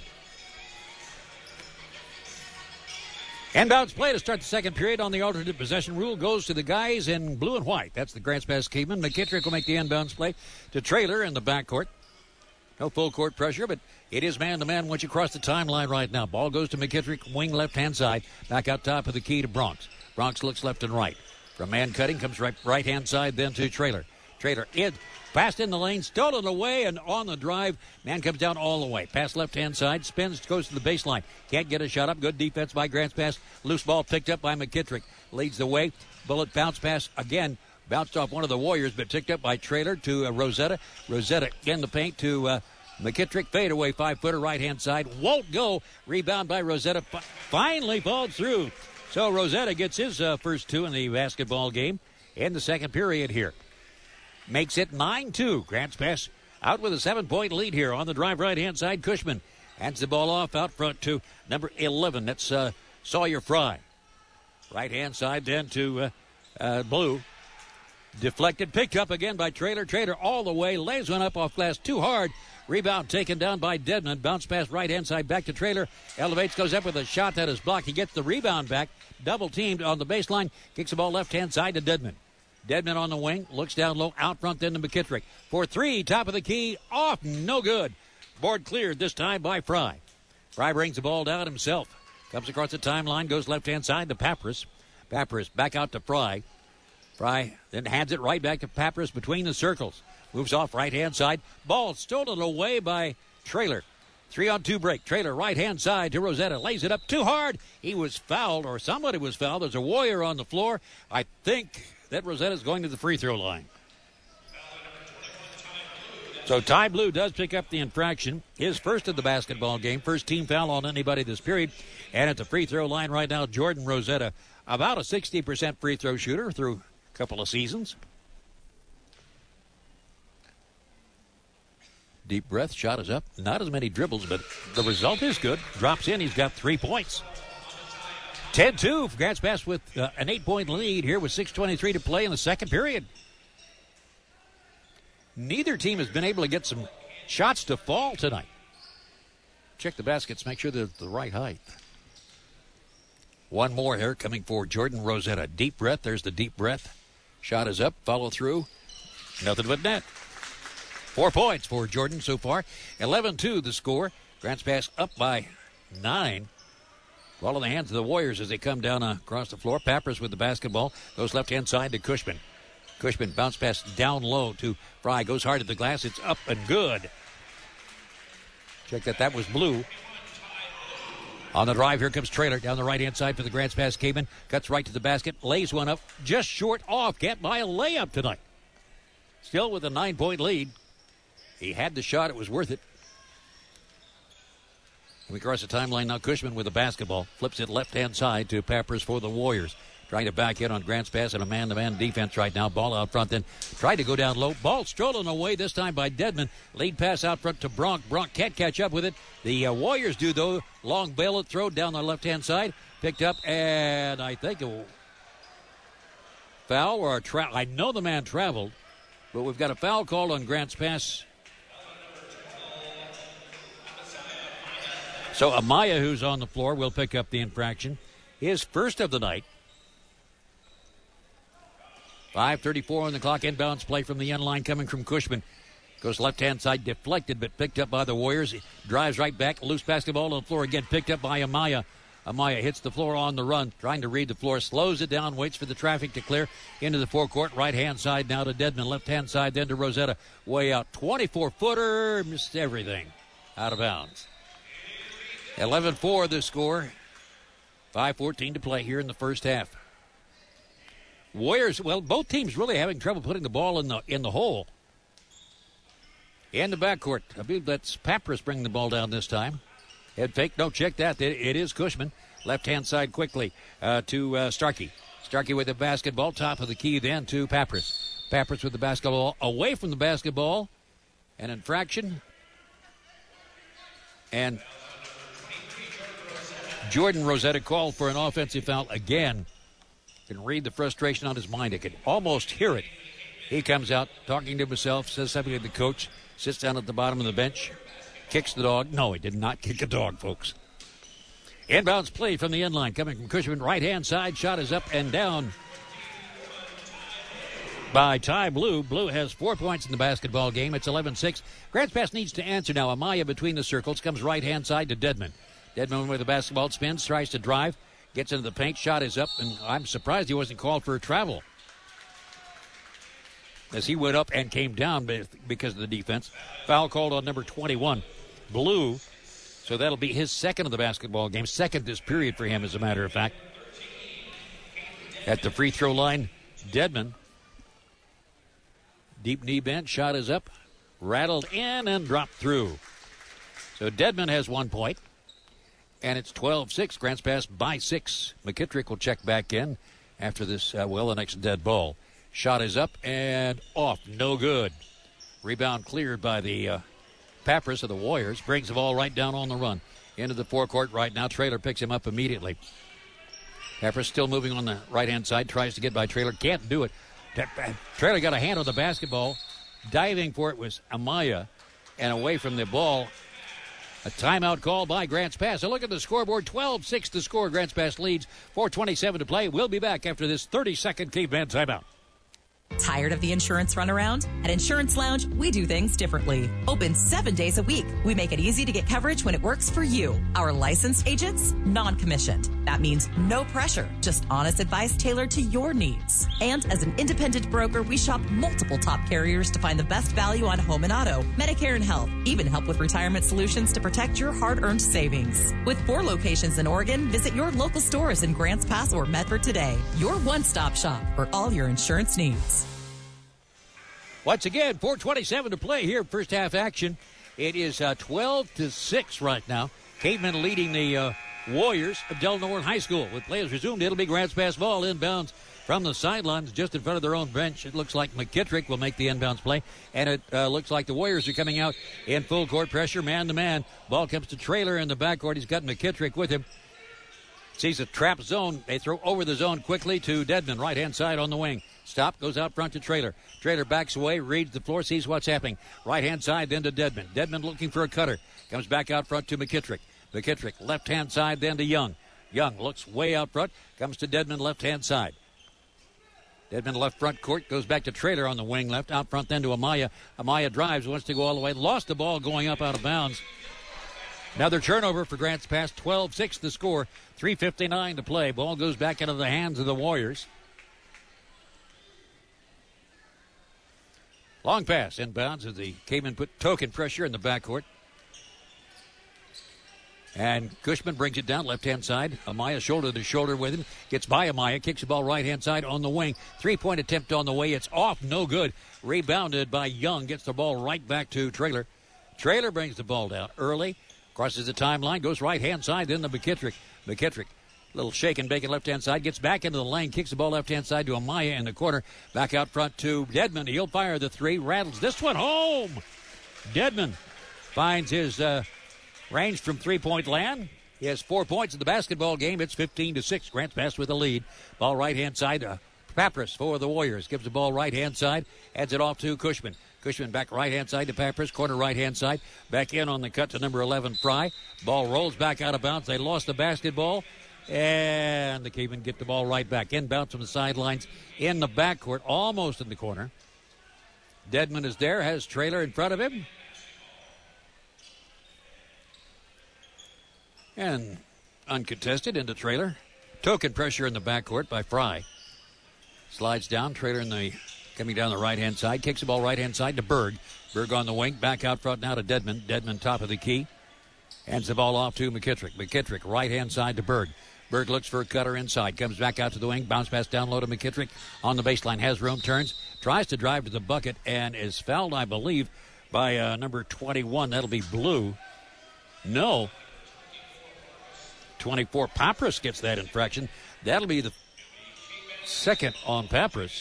Speaker 2: Inbounds play to start the second period on the alternate possession rule goes to the guys in blue and white. That's the Grants Pass Caveman. McKittrick will make the inbounds play to Traylor in the backcourt. No full court pressure, but it is man-to-man once you cross the timeline right now. Ball goes to McKittrick, wing left-hand side. Back out top of the key to Bronx. Bronx looks left and right. From man cutting, comes right-hand side, then to Traylor. Traylor in, passed in the lane, stolen away, and on the drive, man comes down all the way. Pass left-hand side, spins, goes to the baseline. Can't get a shot up. Good defense by Grants Pass. Loose ball picked up by McKittrick. Leads the way. Bullet bounce pass again. Bounced off one of the Warriors, but picked up by Traylor to Rosetta. Rosetta in the paint to McKittrick. Fade away, 5-footer, right-hand side. Won't go. Rebound by Rosetta. Finally falls through. So Rosetta gets his first two in the basketball game in the second period here. Makes it 9-2. Grants Pass out with a 7-point lead here on the drive right-hand side. Cushman hands the ball off out front to number 11. That's Sawyer Fry. Right-hand side then to Blue. Deflected, picked up again by Traylor. Traylor all the way, lays one up off glass too hard. Rebound taken down by Dedman. Bounce pass right-hand side back to Traylor. Elevates, goes up with a shot that is blocked. He gets the rebound back. Double teamed on the baseline. Kicks the ball left-hand side to Dedman. Dedman on the wing, looks down low, out front then to McKittrick. For three, top of the key, off, no good. Board cleared this time by Fry. Fry brings the ball down himself. Comes across the timeline, goes left-hand side to Papras. Papras back out to Fry. Fry then hands it right back to Papras between the circles. Moves off right-hand side. Ball stolen away by Traylor. 3-on-2 break. Traylor right-hand side to Rosetta. Lays it up too hard. He was fouled, or somebody was fouled. There's a Warrior on the floor. I think that Rosetta's going to the free throw line. So Ty Blue does pick up the infraction. His first of the basketball game. First team foul on anybody this period. And at the free throw line right now, Jordan Rosetta. About a 60% free throw shooter through a couple of seasons. Deep breath, shot is up. Not as many dribbles, but the result is good. Drops in, he's got 3 points. 10-2 for Grants Pass with an 8-point lead here with 6:23 to play in the second period. Neither team has been able to get some shots to fall tonight. Check the baskets, make sure they're the right height. One more here coming for Jordan Rosetta. Deep breath, there's the deep breath. Shot is up, follow through. Nothing but net. 4 points for Jordan so far. 11-2 the score. Grants Pass up by 9. Ball in the hands of the Warriors as they come down across the floor. Papras with the basketball. Goes left-hand side to Cushman. Cushman bounce pass down low to Fry. Goes hard at the glass. It's up and good. Check that was Blue. On the drive, here comes Traylor down the right-hand side for the Grants Pass Caveman. Cuts right to the basket. Lays one up. Just short off. Can't buy a layup tonight. Still with a 9-point lead. He had the shot. It was worth it. We cross the timeline now. Cushman with the basketball. Flips it left-hand side to Papras for the Warriors. Trying to back in on Grants Pass and a man-to-man defense right now. Ball out front then. Tried to go down low. Ball stolen away this time by Dedman. Lead pass out front to Bronk. Bronk can't catch up with it. The Warriors do, though. Long bail it throw down the left-hand side. Picked up, and I think a foul or a I know the man traveled, but we've got a foul called on Grants Pass. So Amaya, who's on the floor, will pick up the infraction. His first of the night. 5:34 on the clock. Inbounds play from the end line coming from Cushman. Goes left-hand side, deflected, but picked up by the Warriors. He drives right back. Loose basketball on the floor again. Picked up by Amaya. Amaya hits the floor on the run, trying to read the floor, slows it down, waits for the traffic to clear into the forecourt. Right-hand side now to Dedman, left-hand side then to Rosetta. Way out, 24-footer, missed everything. Out of bounds. 11-4 the score. 5:14 to play here in the first half. Warriors, well, both teams really having trouble putting the ball in the hole. In the backcourt, I believe that's Papras bringing the ball down this time. Head fake, no, check that. It is Cushman. Left-hand side quickly to Starkey. Starkey with the basketball, top of the key then to Papras. Papras with the basketball away from the basketball. An infraction. And Jordan Rosetta called for an offensive foul again. Can read the frustration on his mind. I can almost hear it. He comes out talking to himself, says something to the coach, sits down at the bottom of the bench, kicks the dog. No, he did not kick a dog, folks. Inbounds play from the end line coming from Cushman. Right-hand side, shot is up and down by Ty Blue. Blue has 4 points in the basketball game. It's 11-6. Grants Pass needs to answer now. Amaya between the circles, comes right-hand side to Dedman. Dedman with the basketball spins, tries to drive, gets into the paint, shot is up, and I'm surprised he wasn't called for a travel, as he went up and came down because of the defense. Foul called on number 21, Blue. So that'll be his second of the basketball game. Second this period for him, as a matter of fact. At the free throw line, Dedman. Deep knee bend, shot is up, rattled in and dropped through. So Dedman has 1 point. And it's 12-6. Grants Pass by 6. McKittrick will check back in after this, the next dead ball. Shot is up and off. No good. Rebound cleared by the Papras of the Warriors. Brings the ball right down on the run. Into the forecourt right now. Traylor picks him up immediately. Papras still moving on the right-hand side. Tries to get by Traylor. Can't do it. Traylor got a hand on the basketball. Diving for it was Amaya. And away from the ball, a timeout call by Grants Pass. A look at the scoreboard. 12-6 the score. Grants Pass leads. 4:27 to play. We'll be back after this 30-second Caveman timeout.
Speaker 10: Tired of the insurance runaround? At Insurance Lounge, we do things differently. Open 7 days a week. We make it easy to get coverage when it works for you. Our licensed agents, non-commissioned. That means no pressure, just honest advice tailored to your needs. And as an independent broker, we shop multiple top carriers to find the best value on home and auto, Medicare and health, even help with retirement solutions to protect your hard-earned savings. With 4 locations in Oregon, visit your local stores in Grants Pass or Medford today. Your one-stop shop for all your insurance needs.
Speaker 2: Once again, 4:27 to play here, first half action. It is 12-6 right now. Cavemen leading the Warriors of Delano Warren High School. With play is resumed, it'll be Grants Pass ball inbounds from the sidelines just in front of their own bench. It looks like McKittrick will make the inbounds play, and it looks like the Warriors are coming out in full court pressure, man-to-man. Ball comes to Traylor in the backcourt. He's got McKittrick with him. Sees a trap zone. They throw over the zone quickly to Dedman, right-hand side on the wing. Stop, goes out front to Traylor. Traylor backs away, reads the floor, sees what's happening. Right-hand side, then to Dedman. Dedman looking for a cutter. Comes back out front to McKittrick. McKittrick, left-hand side, then to Young. Young looks way out front, comes to Dedman, left-hand side. Dedman left front court, goes back to Traylor on the wing left. Out front then to Amaya. Amaya drives, wants to go all the way. Lost the ball going up out of bounds. Another turnover for Grants Pass. 12-6 the score. 3:59 to play. Ball goes back into the hands of the Warriors. Long pass inbounds as the Cavemen put token pressure in the backcourt. And Cushman brings it down left-hand side. Amaya shoulder to shoulder with him. Gets by Amaya. Kicks the ball right-hand side on the wing. 3-point attempt on the way. It's off. No good. Rebounded by Young. Gets the ball right back to Traylor. Traylor brings the ball down early. Crosses the timeline. Goes right-hand side. Then to McKittrick. McKittrick. Little shake and bake it left-hand side. Gets back into the lane. Kicks the ball left-hand side to Amaya in the corner. Back out front to Dedman. He'll fire the three. Rattles this one home. Dedman finds his range from three-point land. He has 4 points in the basketball game. It's 15-6. Grants Pass with the lead. Ball right-hand side. Papras for the Warriors. Gives the ball right-hand side. Adds it off to Cushman. Cushman back right-hand side to Papras. Corner right-hand side. Back in on the cut to number 11, Fry. Ball rolls back out of bounds. They lost the basketball. And the Cavemen get the ball right back. Inbounds from the sidelines in the backcourt, almost in the corner. Dedman is there, has Traylor in front of him. And uncontested into Traylor. Token pressure in the backcourt by Fry. Slides down. Traylor coming down the right-hand side. Kicks the ball right-hand side to Berg. Berg on the wing. Back out front now to Dedmon. Dedmon top of the key. Hands the ball off to McKittrick. McKittrick right-hand side to Berg. Berg looks for a cutter inside. Comes back out to the wing. Bounce pass down low to McKittrick. On the baseline. Has room. Turns. Tries to drive to the bucket and is fouled, I believe, by number 21. That'll be Blue. No. 24. Papras gets that infraction. That'll be the second on Papras.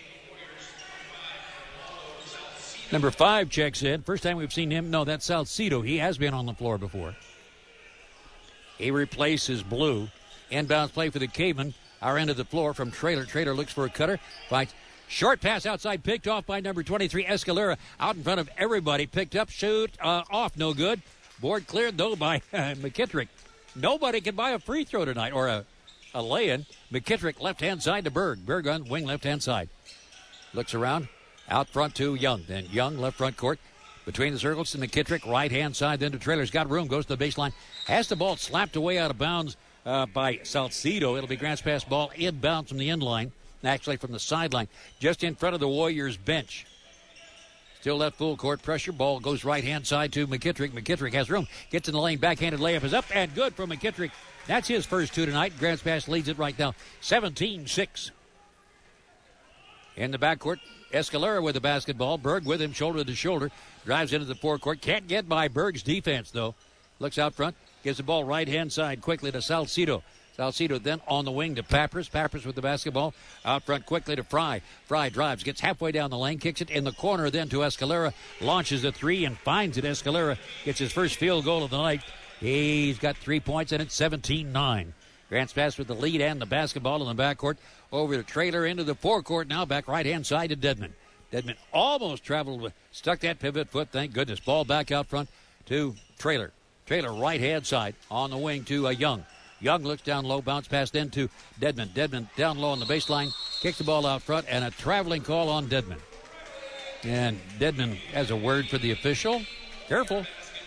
Speaker 2: Number 5 checks in. First time we've seen him. No, that's Salcido. He has been on the floor before. He replaces Blue. Inbounds play for the Cavemen. Our end of the floor from Traylor. Traylor looks for a cutter. Fights. Short pass outside. Picked off by number 23, Escalera. Out in front of everybody. Picked up. Shoot. Off. No good. Board cleared, though, by McKittrick. Nobody can buy a free throw tonight, or a lay-in. McKittrick left-hand side to Berg. Berg on wing left-hand side. Looks around. Out front to Young. Then Young left front court. Between the circles to McKittrick. Right-hand side then to Traylor's got room. Goes to the baseline. Has the ball slapped away out of bounds by Salcido. It'll be Grants pass ball inbound from the end line. Actually from the sideline. Just in front of the Warriors bench. Still left full court pressure. Ball goes right-hand side to McKittrick. McKittrick has room. Gets in the lane. Backhanded layup is up and good from McKittrick. That's his first 2 tonight. Grants Pass leads it right now. 17-6. In the backcourt, Escalera with the basketball. Berg with him shoulder to shoulder. Drives into the forecourt. Can't get by Berg's defense, though. Looks out front. Gives the ball right-hand side quickly to Salcido. Salcido then on the wing to Papras. Papras with the basketball. Out front quickly to Fry. Fry drives, gets halfway down the lane, kicks it in the corner then to Escalera. Launches a 3 and finds it. Escalera gets his first field goal of the night. He's got 3 points and it's 17-9. Grants Pass with the lead and the basketball in the backcourt. Over to Traylor into the forecourt now. Back right-hand side to Dedmon. Dedmon almost traveled, stuck that pivot foot, thank goodness. Ball back out front to Traylor. Traylor right-hand side on the wing to Young. Young looks down low, bounce pass then to Dedmon. Dedmon down low on the baseline, kicks the ball out front, and a traveling call on Dedmon. And Dedmon has a word for the official. Careful.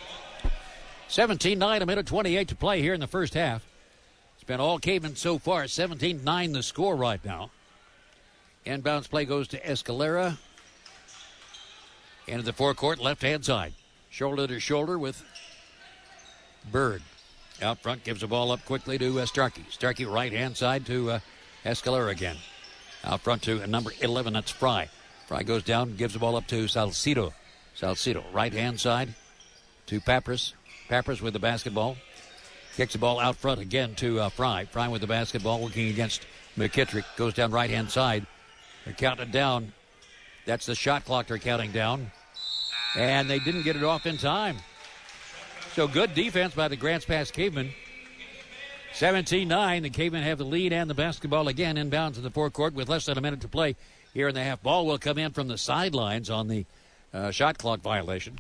Speaker 2: 17-9, a minute 28 to play here in the first half. It's been all Cavemen so far. 17-9 the score right now. Inbounds play goes to Escalera. Into the forecourt, left-hand side. Shoulder to shoulder with Berg. Out front, gives the ball up quickly to Starkey. Starkey right-hand side to Escalera again. Out front to number 11, that's Fry. Fry goes down, gives the ball up to Salcido. Salcido right-hand side to Papras. Papras with the basketball. Kicks the ball out front again to Fry. Fry with the basketball working against McKittrick. Goes down right-hand side. They're counting down. That's the shot clock they're counting down. And they didn't get it off in time. So good defense by the Grants Pass Cavemen. 17-9. The Cavemen have the lead and the basketball again inbounds in the forecourt with less than a minute to play here in the half. Ball will come in from the sidelines on the shot clock violation.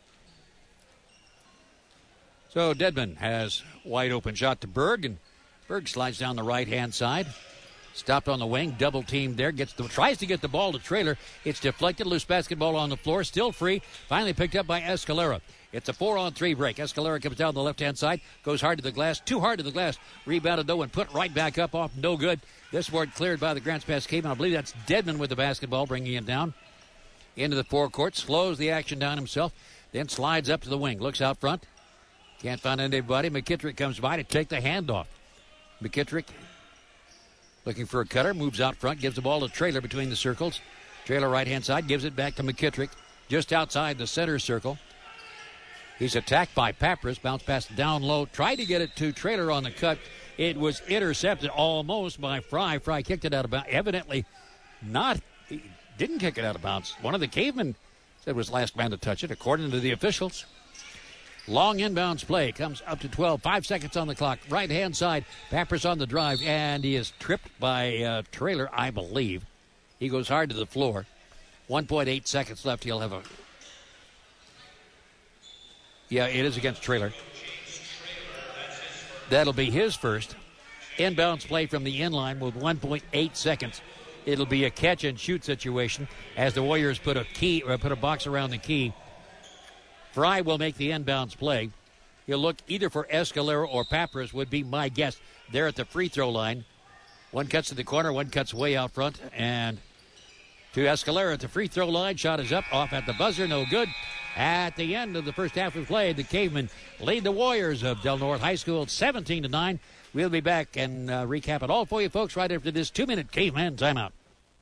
Speaker 2: So Dedmon has wide open shot to Berg, and Berg slides down the right-hand side. Stopped on the wing, double teamed there, tries to get the ball to Traylor. It's deflected, loose basketball on the floor, still free. Finally picked up by Escalera. It's a 4-on-3 break. Escalera comes down the left-hand side, goes hard to the glass, too hard to the glass. Rebounded though and put right back up off, no good. This board cleared by the Grants Pass Cavemen. I believe that's Dedmon with the basketball, bringing it down into the forecourt. Slows the action down himself, then slides up to the wing. Looks out front. Can't find anybody. McKittrick comes by to take the handoff. McKittrick looking for a cutter, moves out front, gives the ball to Traylor between the circles. Traylor right-hand side, gives it back to McKittrick just outside the center circle. He's attacked by Papras, bounce pass down low, tried to get it to Traylor on the cut. It was intercepted almost by Fry. Fry kicked it out of bounds. Evidently he didn't kick it out of bounds. One of the Cavemen said was last man to touch it, according to the officials. Long inbounds play comes up to 12. 5 seconds on the clock. Right-hand side. Papras on the drive, and he is tripped by Traylor, I believe. He goes hard to the floor. 1.8 seconds left. He'll have a... Yeah, it is against Traylor. That'll be his first. Inbounds play from the inline with 1.8 seconds. It'll be a catch-and-shoot situation as the Warriors put a box around the key. Fry will make the inbounds play. He'll look either for Escalera or Papras would be my guess. They're at the free throw line. One cuts to the corner, one cuts way out front, and to Escalera at the free throw line. Shot is up, off at the buzzer, no good. At the end of the first half of play, the Cavemen lead the Warriors of Del Norte High School 17-9. We'll be back and recap it all for you folks right after this 2-minute Caveman timeout.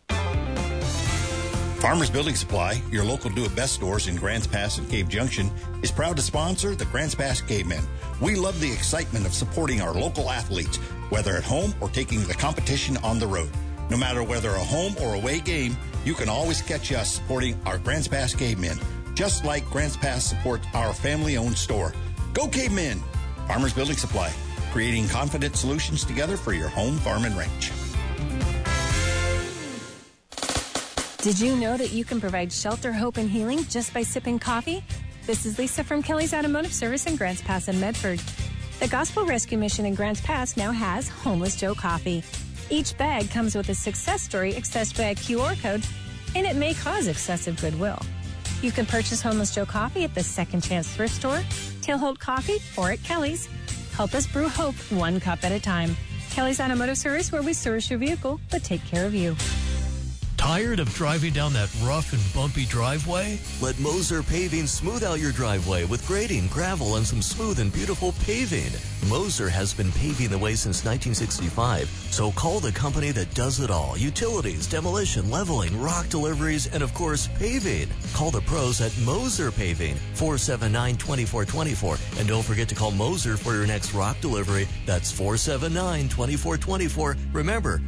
Speaker 11: Farmers Building Supply, your local do-it-best stores in Grants Pass and Cave Junction, is proud to sponsor the Grants Pass Cavemen. We love the excitement of supporting our local athletes, whether at home or taking the competition on the road. No matter whether a home or away game, you can always catch us supporting our Grants Pass Cavemen, just like Grants Pass supports our family-owned store. Go Cavemen! Farmers Building Supply, creating confident solutions together for your home, farm, and ranch.
Speaker 12: Did you know that you can provide shelter, hope, and healing just by sipping coffee? This is Lisa from Kelly's Automotive Service in Grants Pass and Medford. The Gospel Rescue Mission in Grants Pass now has Homeless Joe Coffee. Each bag comes with a success story accessed by a QR code, and it may cause excessive goodwill. You can purchase Homeless Joe Coffee at the Second Chance Thrift Store, Tailholt Coffee, or at Kelly's. Help us brew hope one cup at a time. Kelly's Automotive Service, where we service your vehicle, but take care of you.
Speaker 13: Tired of driving down that rough and bumpy driveway?
Speaker 14: Let Moser Paving smooth out your driveway with grading, gravel, and some smooth and beautiful paving. Moser has been paving the way since 1965, so call the company that does it all. Utilities, demolition, leveling, rock deliveries, and of course, paving. Call the pros at Moser Paving, 479-2424. And don't forget to call Moser for your next rock delivery. That's 479-2424. Remember,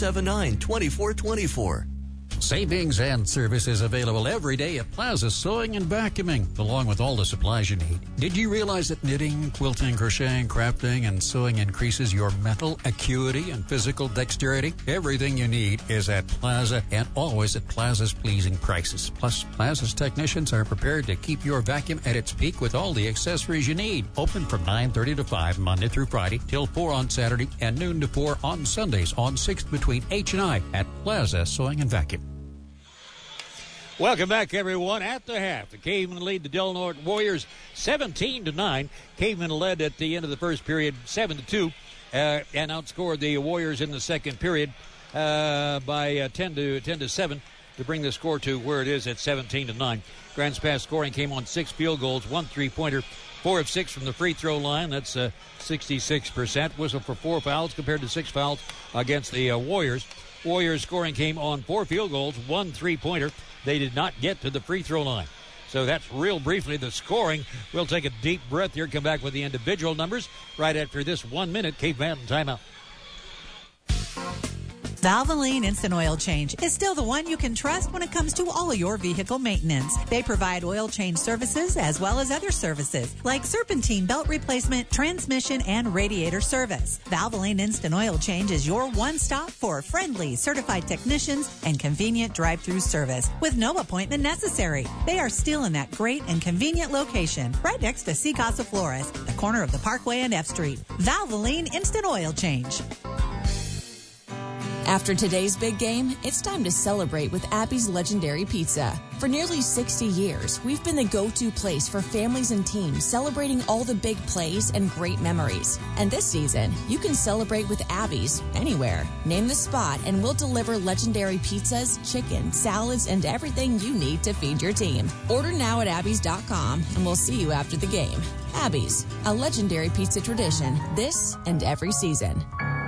Speaker 14: 479-2424.
Speaker 3: Savings and services available every day at Plaza Sewing and Vacuuming, along with all the supplies you need. Did you realize that knitting, quilting, crocheting, crafting, and sewing increases your mental acuity and physical dexterity? Everything you need is at Plaza and always at Plaza's pleasing prices. Plus, Plaza's technicians are prepared to keep your vacuum at its peak with all the accessories you need. Open from 9:30 to 5 Monday through Friday, till 4 on Saturday, and noon to 4 on Sundays on 6th between H and I at Plaza Sewing and Vacuum.
Speaker 2: Welcome back, everyone. At the half, the Cavemen lead the Del Norte Warriors 17-9. Cavemen led at the end of the first period 7-2 and outscored the Warriors in the second period by 10-7 to bring the score to where it is at 17-9. Grants Pass scoring came on 6 field goals, 1 3-pointer, 4 of 6 from the free throw line. That's 66%. Whistle for 4 fouls compared to 6 fouls against the Warriors. Warriors scoring came on 4 field goals, 1 3-pointer. They did not get to the free throw line. So that's real briefly the scoring. We'll take a deep breath here, come back with the individual numbers right after this 1 minute Cape Mountain timeout.
Speaker 15: Valvoline Instant Oil Change is still the one you can trust when it comes to all your vehicle maintenance. They provide oil change services as well as other services like serpentine belt replacement, transmission, and radiator service. Valvoline Instant Oil Change is your one-stop for friendly, certified technicians and convenient drive-through service with no appointment necessary. They are still in that great and convenient location right next to C Casa Flores, the corner of the Parkway and F Street. Valvoline Instant Oil Change.
Speaker 4: After today's big game, it's time to celebrate with Abby's Legendary Pizza. For nearly 60 years, we've been the go-to place for families and teams celebrating all the big plays and great memories. And this season, you can celebrate with Abby's anywhere. Name the spot and we'll deliver legendary pizzas, chicken, salads, and everything you need to feed your team. Order now at abbys.com and we'll see you after the game. Abby's, a legendary pizza tradition this and every season.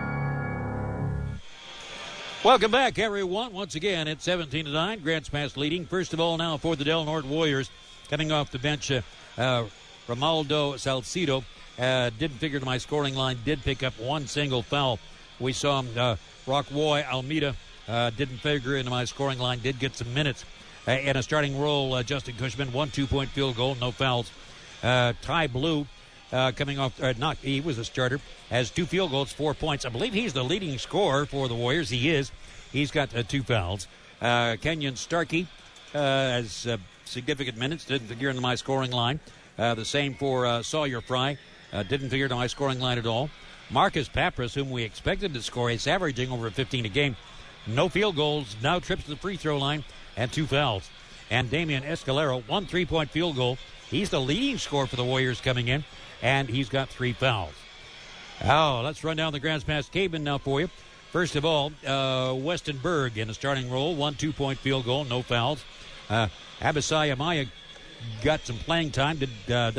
Speaker 2: Welcome back, everyone. Once again, it's 17-9. Grants Pass leading. First of all, now for the Del Norte Warriors, coming off the bench, Romaldo Salcido didn't figure to my scoring line, did pick up 1 single foul. We saw Rockwoy Almeida didn't figure into my scoring line, did get some minutes. In a starting role, Justin Cushman, 1 2-point field goal, no fouls. Ty Blue, coming off, he was a starter, has 2 field goals, 4 points. I believe he's the leading scorer for the Warriors. He is. He's got 2 fouls. Kenyon Starkey has significant minutes, didn't figure into my scoring line. The same for Sawyer Fry, didn't figure into my scoring line at all. Marcus Papras, whom we expected to score, is averaging over 15 a game. No field goals, now trips to the free throw line, and 2 fouls. And Damian Escalera, 1 3-point field goal, He's the leading scorer for the Warriors coming in, and he's got 3 fouls. Oh, let's run down the Grants Pass Cavemen now for you. First of all, Weston Berg in the starting role, 1 2-point field goal, no fouls. Abisai Amaya got some playing time, did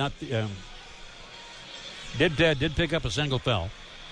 Speaker 2: pick up a single foul.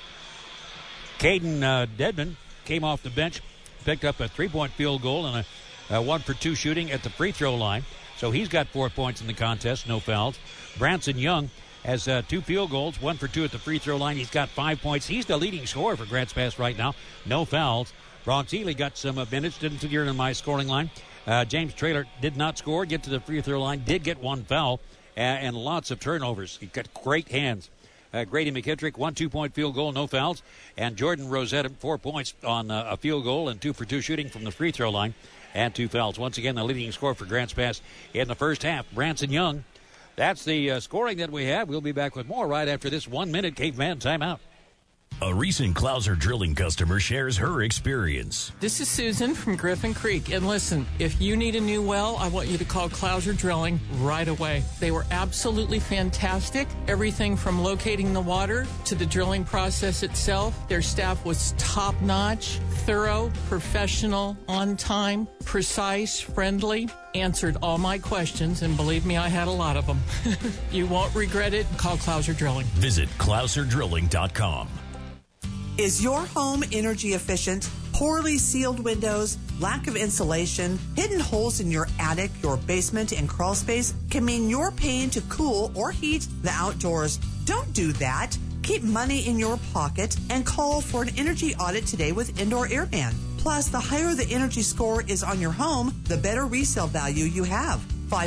Speaker 2: Caden Dedman came off the bench, picked up a 3-point field goal and a 1 for 2 shooting at the free throw line. So he's got 4 points in the contest, no fouls. Branson Young has 2 field goals, 1 for 2 at the free throw line. He's got 5 points. He's the leading scorer for Grants Pass right now. No fouls. Bronx Ely got some minutes, didn't figure in my scoring line. James Traylor did not score, get to the free throw line, did get 1 foul, and lots of turnovers. He's got great hands. Grady McKittrick, 1 2-point field goal, no fouls. And Jordan Rosetta, 4 points on a field goal and 2 for 2 shooting from the free throw line and 2 fouls. Once again, the leading scorer for Grants Pass in the first half, Branson Young. That's the scoring that we have. We'll be back with more right after this 1-minute Caveman timeout.
Speaker 5: A recent Clouser Drilling customer shares her experience.
Speaker 6: This is Susan from Griffin Creek. And listen, if you need a new well, I want you to call Clouser Drilling right away. They were absolutely fantastic. Everything from locating the water to the drilling process itself. Their staff was top-notch, thorough, professional, on time, precise, friendly. Answered all my questions, and believe me, I had a lot of them. You won't regret it. Call Clouser Drilling.
Speaker 5: Visit ClouserDrilling.com.
Speaker 8: Is your home energy efficient? Poorly sealed windows, lack of insulation, hidden holes in your attic, your basement, and crawl space can mean you're paying to cool or heat the outdoors. Don't do that. Keep money in your pocket and call for an energy audit today with Indoor Airman. Plus, the higher the energy score is on your home, the better resale value you have.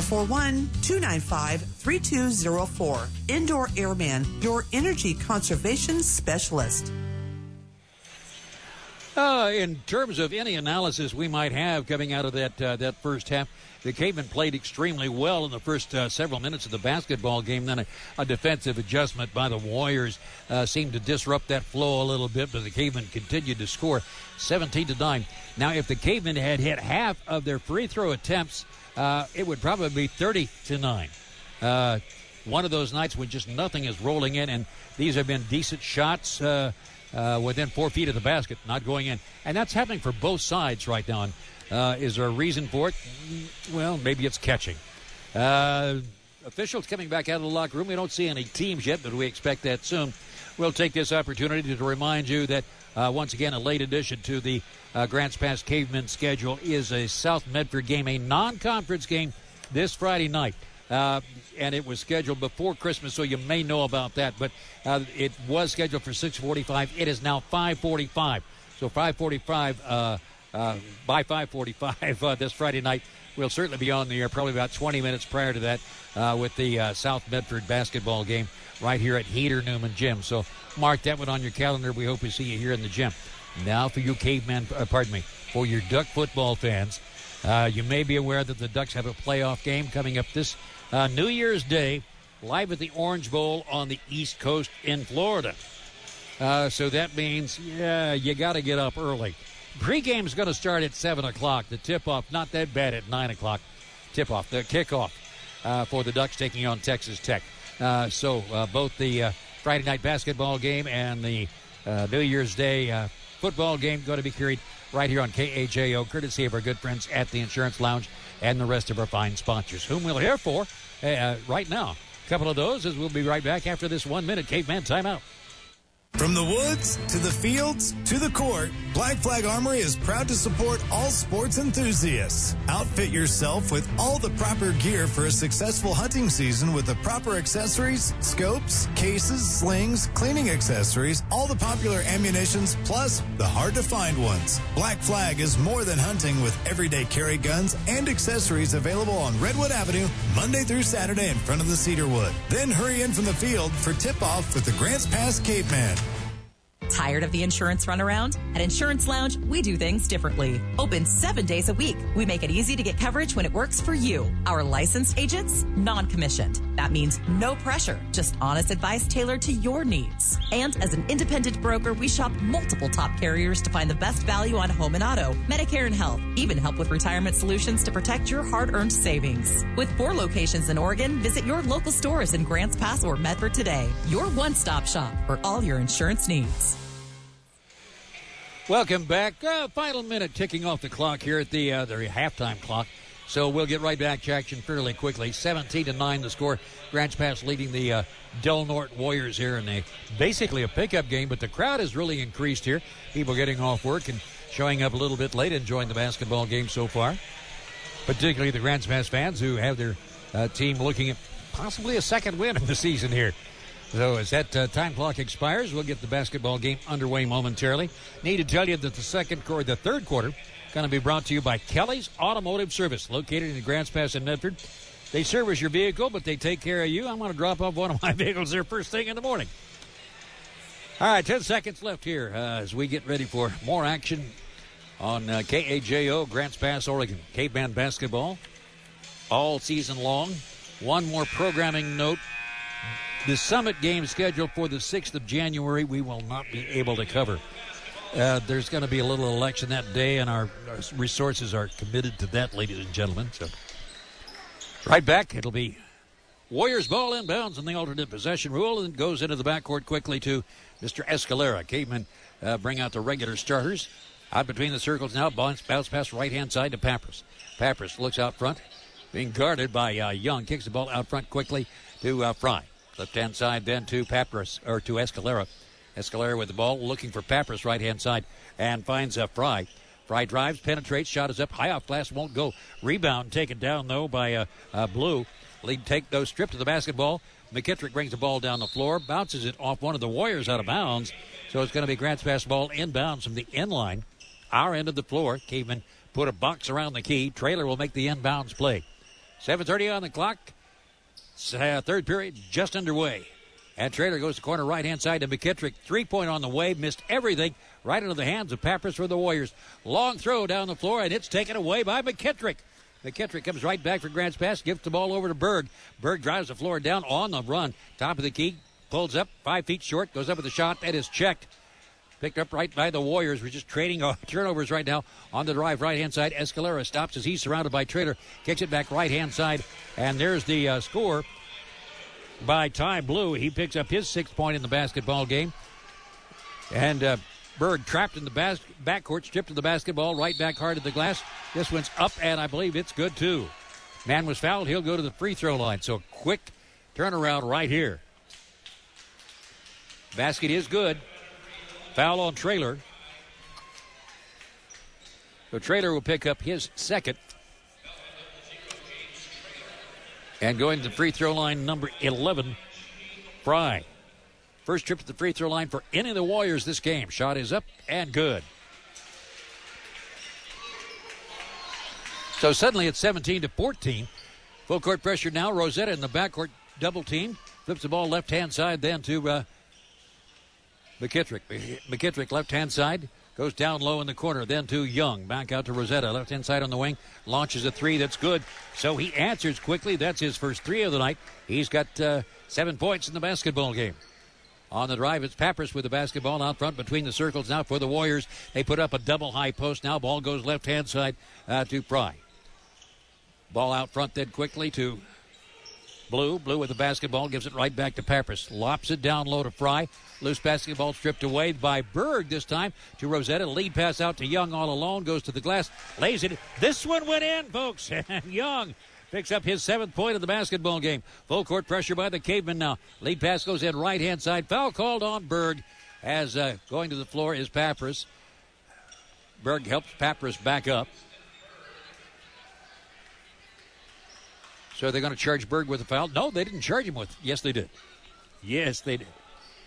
Speaker 8: 541-295-3204. Indoor Airman, your energy conservation specialist.
Speaker 2: In terms of any analysis we might have coming out of that first half, the Cavemen played extremely well in the first several minutes of the basketball game. Then a defensive adjustment by the Warriors seemed to disrupt that flow a little bit, but the Cavemen continued to score 17-9. Now, if the Cavemen had hit half of their free throw attempts, it would probably be 30-9. One of those nights when just nothing is rolling in, and these have been decent shots within 4 feet of the basket, not going in. And that's happening for both sides right now. Is there a reason for it? Well, maybe it's catching. Officials coming back out of the locker room. We don't see any teams yet, but we expect that soon. We'll take this opportunity to remind you that, once again, a late addition to the Grants Pass Cavemen schedule is a South Medford game, a non-conference game this Friday night. And it was scheduled before Christmas, so you may know about that. But it was scheduled for 6:45. It is now 5:45. So 5:45, by 5:45 this Friday night, we'll certainly be on the air probably about 20 minutes prior to that with the South Medford basketball game right here at Heater Newman Gym. So mark that one on your calendar. We hope to see you here in the gym. Now for you for your Duck football fans, you may be aware that the Ducks have a playoff game coming up this New Year's Day, live at the Orange Bowl on the East Coast in Florida. So that means, you got to get up early. Pre-game's going to start at 7 o'clock. The tip-off, not that bad at 9 o'clock. Tip-off, the kickoff for the Ducks taking on Texas Tech. So both the Friday night basketball game and the New Year's Day football game going to be carried right here on KHAO, courtesy of our good friends at the Insurance Lounge and the rest of our fine sponsors, whom we'll hear for right now. A couple of those as we'll be right back after this 1-minute Caveman timeout.
Speaker 9: From the woods to the fields to the court, Black Flag Armory is proud to support all sports enthusiasts. Outfit yourself with all the proper gear for a successful hunting season with the proper accessories, scopes, cases, slings, cleaning accessories, all the popular ammunitions, plus the hard-to-find ones. Black Flag is more than hunting with everyday carry guns and accessories available on Redwood Avenue Monday through Saturday in front of the Cedarwood. Then hurry in from the field for tip-off with the Grants Pass Caveman.
Speaker 10: Tired of the insurance runaround? At Insurance Lounge, we do things differently. Open 7 days a week. We make it easy to get coverage when it works for you. Our licensed agents, non-commissioned. That means no pressure, just honest advice tailored to your needs. And as an independent broker, we shop multiple top carriers to find the best value on home and auto, Medicare and health, even help with retirement solutions to protect your hard-earned savings. With 4 locations in Oregon, visit your local stores in Grants Pass or Medford today. Your one-stop shop for all your insurance needs.
Speaker 2: Welcome back. Final minute ticking off the clock here at the halftime clock. So we'll get right back to action fairly quickly. 17-9 the score. Grants Pass leading the Del Norte Warriors here in basically a pickup game, but the crowd has really increased here. People getting off work and showing up a little bit late, enjoying the basketball game so far. Particularly the Grants Pass fans who have their team looking at possibly a second win of the season here. So as that time clock expires, we'll get the basketball game underway momentarily. Need to tell you that the third quarter going to be brought to you by Kelly's Automotive Service, located in Grants Pass in Medford. They service your vehicle, but they take care of you. I'm going to drop off one of my vehicles there first thing in the morning. All right, 10 seconds left here as we get ready for more action on KAJO, Grants Pass, Oregon. Caveman basketball all season long. One more programming note. The Summit game scheduled for the 6th of January, we will not be able to cover. There's going to be a little election that day, and our resources are committed to that, ladies and gentlemen. So, right back, it'll be Warriors ball inbounds in the alternate possession rule, and goes into the backcourt quickly to Mr. Escalera. Cavemen bring out the regular starters. Out between the circles now, bounce pass right-hand side to Pappas. Pappas looks out front, being guarded by Young. Kicks the ball out front quickly to Fry. Left-hand side then to Pappas, or to Escalera. Escalera with the ball, looking for Pappas right-hand side, and finds Fry. Fry drives, penetrates, shot is up, high off glass, won't go. Rebound taken down, though, by Blue. Lead take, though, stripped to the basketball. McKittrick brings the ball down the floor, bounces it off one of the Warriors out of bounds. So it's going to be Grants Pass ball inbounds from the end line. Our end of the floor. Caveman put a box around the key. Traylor will make the inbounds play. 7:30 on the clock. Third period just underway. And Traylor goes to corner right-hand side to McKittrick. 3-point on the way. Missed everything. Right into the hands of Pappas for the Warriors. Long throw down the floor, and it's taken away by McKittrick. McKittrick comes right back for Grants Pass. Gives the ball over to Berg. Berg drives the floor down on the run. Top of the key. Pulls up. 5 feet short. Goes up with a shot. That is checked. Picked up right by the Warriors. We're just trading turnovers right now on the drive. Right-hand side. Escalera stops as he's surrounded by Traylor. Kicks it back right-hand side. And there's the score by Ty Blue. He picks up his 6th point in the basketball game. And Berg trapped in the backcourt, stripped of the basketball, right back hard at the glass. This one's up, and I believe it's good, too. Man was fouled. He'll go to the free throw line. So quick turnaround right here. Basket is good. Foul on Traylor. So Traylor will pick up his 2nd. And going to the free throw line, number 11, Fry. First trip to the free throw line for any of the Warriors this game. Shot is up and good. So suddenly it's 17-14. Full court pressure now. Rosetta in the backcourt, double team. Flips the ball left-hand side then to McKittrick. McKittrick left-hand side. Goes down low in the corner, then to Young. Back out to Rosetta. Left-hand side on the wing. Launches a 3. That's good. So he answers quickly. That's his first 3 of the night. He's got 7 points in the basketball game. On the drive, it's Pappas with the basketball out front between the circles now for the Warriors. They put up a double high post now. Ball goes left-hand side to Fry. Ball out front then quickly to Blue. Blue with the basketball. Gives it right back to Pappas. Lops it down low to Fry. Loose basketball stripped away by Berg this time to Rosetta. Lead pass out to Young all alone. Goes to the glass. Lays it. This one went in, folks. And Young picks up his 7th point of the basketball game. Full court pressure by the Cavemen now. Lead pass goes in right-hand side. Foul called on Berg as going to the floor is Pappas. Berg helps Pappas back up. So they're going to charge Berg with a foul. No, they didn't charge him with. Yes, they did. Yes, they did.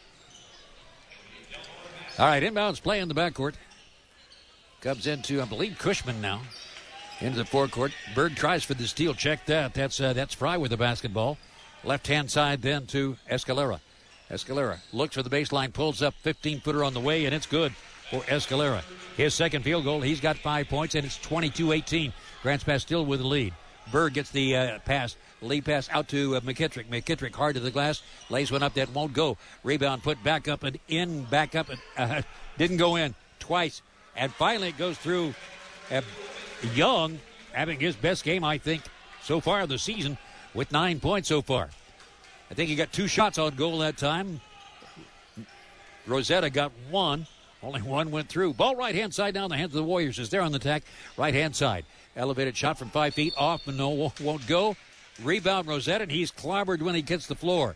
Speaker 2: All right, inbounds play in the backcourt. Comes into, I believe, Cushman now. Into the forecourt. Berg tries for the steal. Check that. That's Fry with the basketball. Left-hand side then to Escalera. Escalera looks for the baseline, pulls up, 15-footer on the way, and it's good for Escalera. His 2nd field goal, he's got 5 points, and it's 22-18. Grants Pass still with the lead. Berg gets the pass. Lead pass out to McKittrick. McKittrick hard to the glass. Lays one up that won't go. Rebound put back up and in. Back up and didn't go in twice. And finally it goes through. Young having his best game, I think, so far of the season with 9 points so far. I think he got 2 shots on goal that time. Rosetta got 1. Only 1 went through. Ball right-hand side down the hands of the Warriors as they're on the attack. Right-hand side. Elevated shot from 5 feet off, and no, won't go. Rebound Rosetta, and he's clobbered when he gets the floor.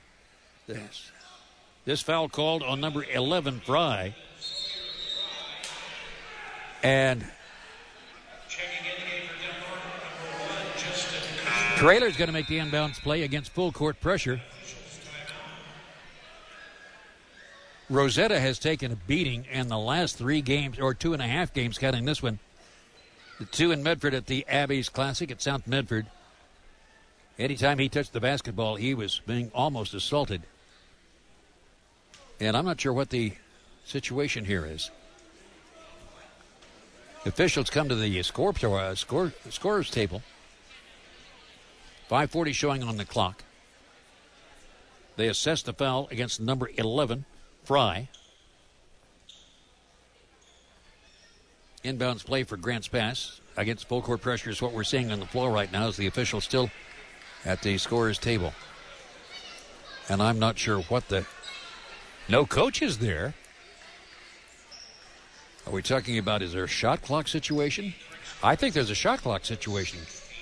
Speaker 2: This foul called on number 11, Fry. And Traylor's going to make the inbounds play against full court pressure. Rosetta has taken a beating in the last 3 games, or 2.5 games, counting this one. The 2 in Medford at the Abbeys Classic at South Medford. Anytime he touched the basketball, he was being almost assaulted. And I'm not sure what the situation here is. Officials come to the scorer's table. 5:40 showing on the clock. They assess the foul against number 11, Fry. Inbounds play for Grants Pass against full court pressure is what we're seeing on the floor right now as the officials still at the scorer's table. And I'm not sure what no coach is there. Are we talking about, is there a shot clock situation? I think there's a shot clock situation.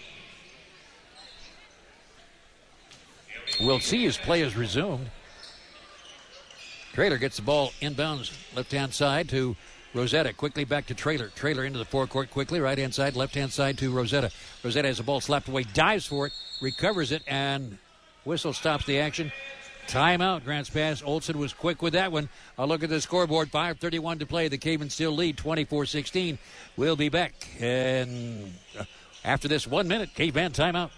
Speaker 2: We'll see as play is resumed. Traylor gets the ball inbounds left-hand side to Rosetta. Quickly back to Traylor. Traylor into the forecourt quickly. Right-hand side, left-hand side to Rosetta. Rosetta has the ball slapped away, dives for it, recovers it, and whistle stops the action. Timeout, Grants Pass. Olsen was quick with that one. A look at the scoreboard. 5:31 to play. The Cavens still lead 24-16. We'll be back. And after this 1 minute, Caveman timeout.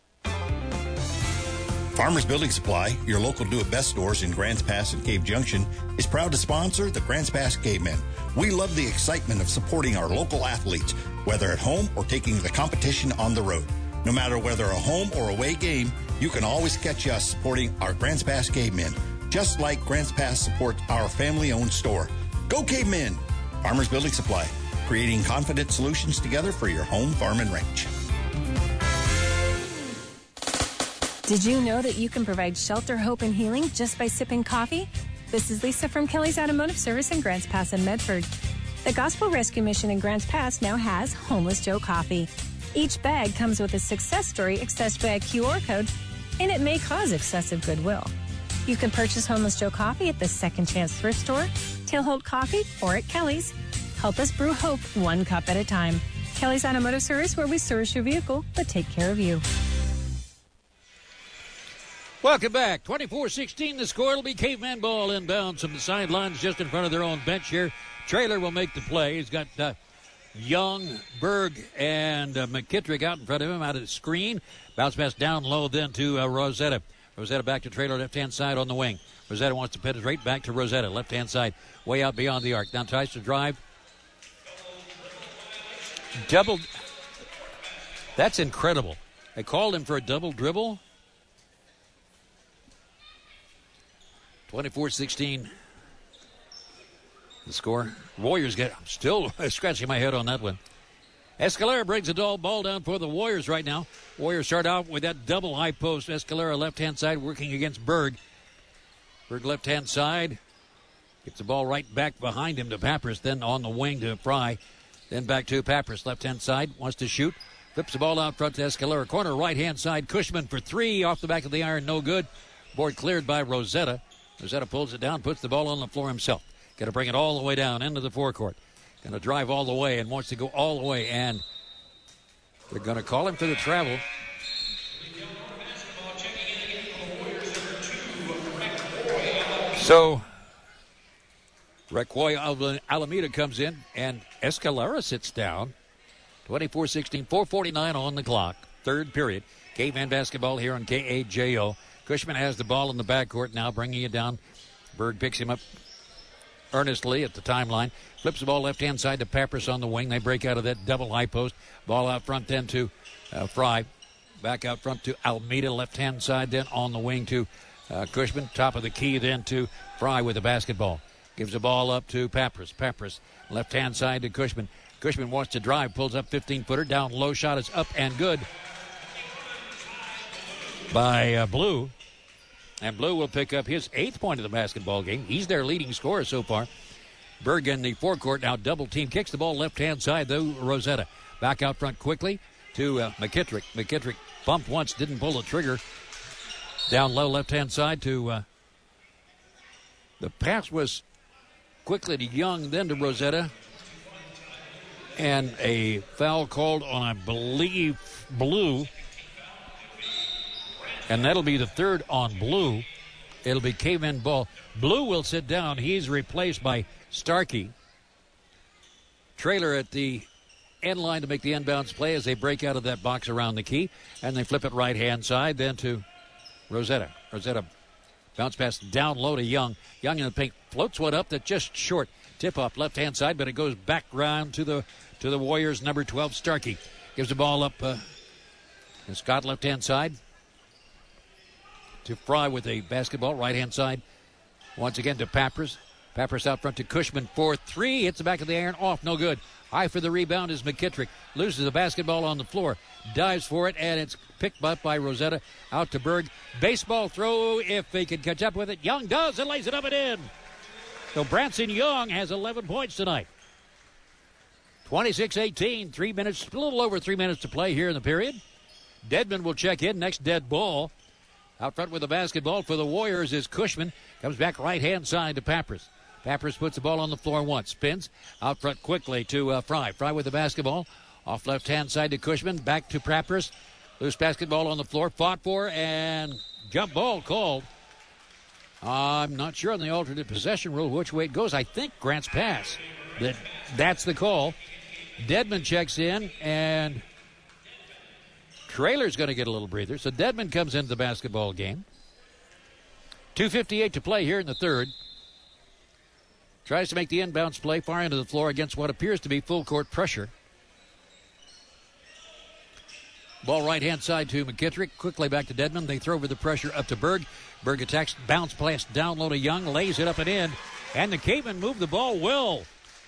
Speaker 11: Farmers Building Supply, your local do-it-best stores in Grants Pass and Cave Junction, is proud to sponsor the Grants Pass Cavemen. We love the excitement of supporting our local athletes, whether at home or taking the competition on the road. No matter whether a home or away game, you can always catch us supporting our Grants Pass Cavemen, just like Grants Pass supports our family-owned store. Go Cavemen! Farmers Building Supply, creating confident solutions together for your home, farm, and ranch.
Speaker 12: Did you know that you can provide shelter, hope, and healing just by sipping coffee? This is Lisa from Kelly's Automotive Service in Grants Pass and Medford. The Gospel Rescue Mission in Grants Pass now has Homeless Joe Coffee. Each bag comes with a success story accessed by a QR code, and it may cause excessive goodwill. You can purchase Homeless Joe Coffee at the Second Chance Thrift Store, Tailholt Coffee, or at Kelly's. Help us brew hope 1 cup at a time. Kelly's Automotive Service, where we service your vehicle, but take care of you.
Speaker 2: Welcome back. 24-16, the score. It'll be Caveman ball inbounds from the sidelines just in front of their own bench here. Traylor will make the play. He's got Young, Berg, and McKittrick out in front of him, out of the screen. Bounce pass down low then to Rosetta. Rosetta back to Traylor, left-hand side on the wing. Rosetta wants to penetrate back to Rosetta, left-hand side, way out beyond the arc. Now tries to drive. Doubled. That's incredible. They called him for a double dribble. 24-16. The score. Warriors I'm still scratching my head on that one. Escalera brings the ball down for the Warriors right now. Warriors start out with that double high post. Escalera left-hand side working against Berg. Berg left-hand side. Gets the ball right back behind him to Pappas. Then on the wing to Fry. Then back to Pappas. Left-hand side. Wants to shoot. Flips the ball out front to Escalera. Corner right-hand side. Cushman for 3. Off the back of the iron. No good. Board cleared by Rosetta. Rosetta pulls it down. Puts the ball on the floor himself. Got to bring it all the way down into the forecourt. Going to drive all the way and wants to go all the way. And they're going to call him for the travel. So Requoy Alameda comes in and Escalera sits down. 24-16, 4:49 on the clock. Third period. Caveman basketball here on KAJO. Cushman has the ball in the backcourt now, bringing it down. Berg picks him up earnestly at the timeline. Flips the ball left-hand side to Pappas on the wing. They break out of that double high post. Ball out front then to Fry. Back out front to Almeida, left-hand side, then on the wing to Cushman. Top of the key then to Fry with the basketball. Gives the ball up to Papras. Papras, left-hand side to Cushman. Cushman wants to drive, pulls up 15-footer. Down low, shot is up and good by Blue. And Blue will pick up his 8th point of the basketball game. He's their leading scorer so far. Berg in the forecourt now double team. Kicks the ball left-hand side, though, Rosetta. Back out front quickly to McKittrick. McKittrick bumped once, didn't pull the trigger. Down low left-hand side to the pass was quickly to Young, then to Rosetta. And a foul called on, I believe, Blue. And that'll be the 3rd on Blue. It'll be Caveman ball. Blue will sit down. He's replaced by Starkey. Trailer at the end line to make the inbounds play as they break out of that box around the key. And they flip it right-hand side, then to Rosetta. Rosetta bounce pass down low to Young. Young in the paint floats one up that's just short. Tip off left-hand side, but it goes back round to the Warriors. Number 12, Starkey. Gives the ball up and Scott left-hand side to Fry with a basketball right-hand side. Once again to Papras. Papras out front to Cushman for 3. Hits the back of the iron. Off. No good. High for the rebound is McKittrick. Loses the basketball on the floor. Dives for it, and it's picked up by Rosetta. Out to Berg. Baseball throw if they can catch up with it. Young does and lays it up and in. So Branson Young has 11 points tonight. 26-18. 3 minutes, a little over 3 minutes to play here in the period. Dedman will check in. Next dead ball. Out front with the basketball for the Warriors is Cushman. Comes back right-hand side to Papras. Papras puts the ball on the floor once. Spins. Out front quickly to Fry. Fry with the basketball. Off left-hand side to Cushman. Back to Papras. Loose basketball on the floor. Fought for and jump ball called. I'm not sure on the alternate possession rule which way it goes. I think Grants Pass. That's the call. Dedman checks in and Trailer's going to get a little breather. So Dedman comes into the basketball game. 2:58 to play here in the 3rd. Tries to make the inbounds play far into the floor against what appears to be full court pressure. Ball right-hand side to McKittrick. Quickly back to Dedman. They throw over the pressure up to Berg. Berg attacks. Bounce pass down low to Young. Lays it up and in. And the Cavemen move the ball well.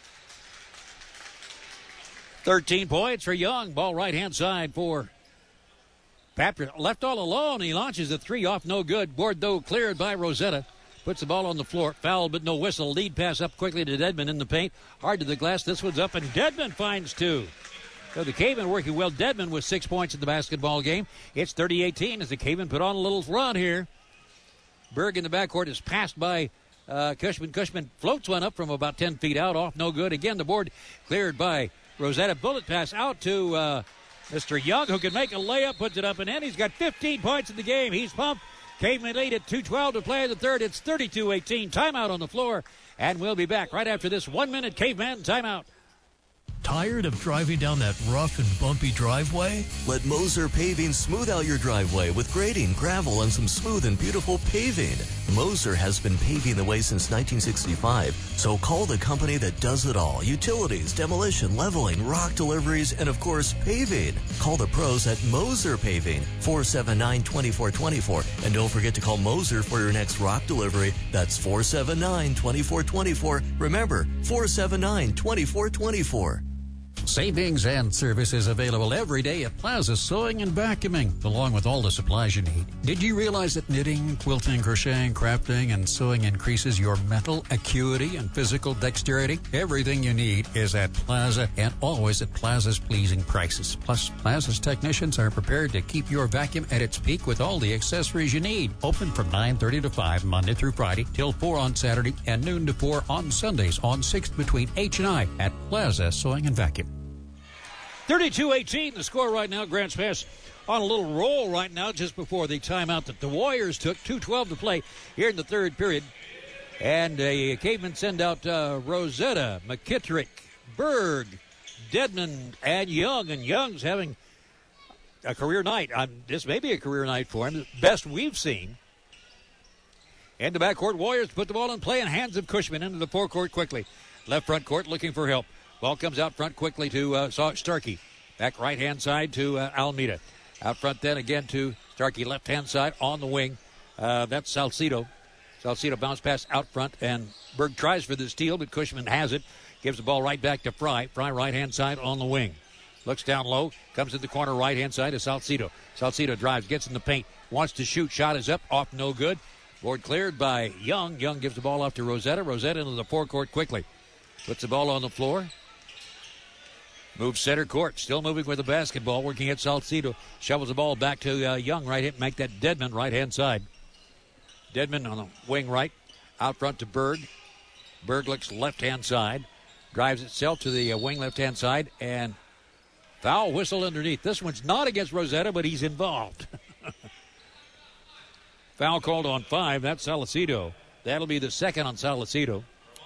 Speaker 2: 13 points for Young. Ball right-hand side for Papras. Left all alone. He launches a 3 off. No good. Board, though, cleared by Rosetta. Puts the ball on the floor. Foul, but no whistle. Lead pass up quickly to Dedman in the paint. Hard to the glass. This one's up, and Dedman finds 2. So the Cavemen working well. Dedman with 6 points in the basketball game. It's 30-18 as the Cavemen put on a little run here. Berg in the backcourt is passed by Cushman. Cushman floats one up from about 10 feet out. Off, no good. Again, the board cleared by Rosetta. Bullet pass out to Mr. Young, who can make a layup, puts it up and in. He's got 15 points in the game. He's pumped. Cavemen lead at 2:12 to play in the 3rd. It's 32-18. Timeout on the floor. And we'll be back right after this 1-minute Caveman timeout.
Speaker 13: Tired of driving down that rough and bumpy driveway?
Speaker 14: Let Moser Paving smooth out your driveway with grading, gravel, and some smooth and beautiful paving. Moser has been paving the way since 1965, so call the company that does it all. Utilities, demolition, leveling, rock deliveries, and of course, paving. Call the pros at Moser Paving, 479-2424. And don't forget to call Moser for your next rock delivery. That's 479-2424. Remember, 479-2424.
Speaker 3: Savings and services available every day at Plaza Sewing and Vacuuming, along with all the supplies you need. Did you realize that knitting, quilting, crocheting, crafting, and sewing increases your mental acuity and physical dexterity? Everything you need is at Plaza and always at Plaza's pleasing prices. Plus, Plaza's technicians are prepared to keep your vacuum at its peak with all the accessories you need. Open from 9:30 to 5 Monday through Friday, till 4 on Saturday, and noon to 4 on Sundays on 6th between H and I at Plaza Sewing and Vacuum.
Speaker 2: 32-18, the score right now. Grants Pass on a little roll right now just before the timeout that the Warriors took. 2:12 to play here in the 3rd period. And a Cavemen send out Rosetta, McKittrick, Berg, Dedman, and Young. And Young's having a career night. This may be a career night for him. The best we've seen. And the backcourt Warriors put the ball in play in hands of Cushman into the forecourt quickly. Left front court looking for help. Ball comes out front quickly to Starkey. Back right-hand side to Almeida. Out front then again to Starkey, left-hand side on the wing. That's Salcido. Salcido bounce pass out front, and Berg tries for the steal, but Cushman has it. Gives the ball right back to Fry. Fry right-hand side on the wing. Looks down low, comes to the corner right-hand side to Salcido. Salcido drives, gets in the paint, wants to shoot. Shot is up, off, no good. Board cleared by Young. Young gives the ball off to Rosetta. Rosetta into the forecourt quickly. Puts the ball on the floor. Moves center court. Still moving with the basketball. Working at Salcido. Shovels the ball back to Young. Right hit. Make that Dedmon right-hand side. Dedmon on the wing right. Out front to Berg. Berg looks left-hand side. Drives itself to the wing left-hand side. And foul whistle underneath. This one's not against Rosetta, but he's involved. Foul called on 5. That's Salcido. That'll be the second on Salcido.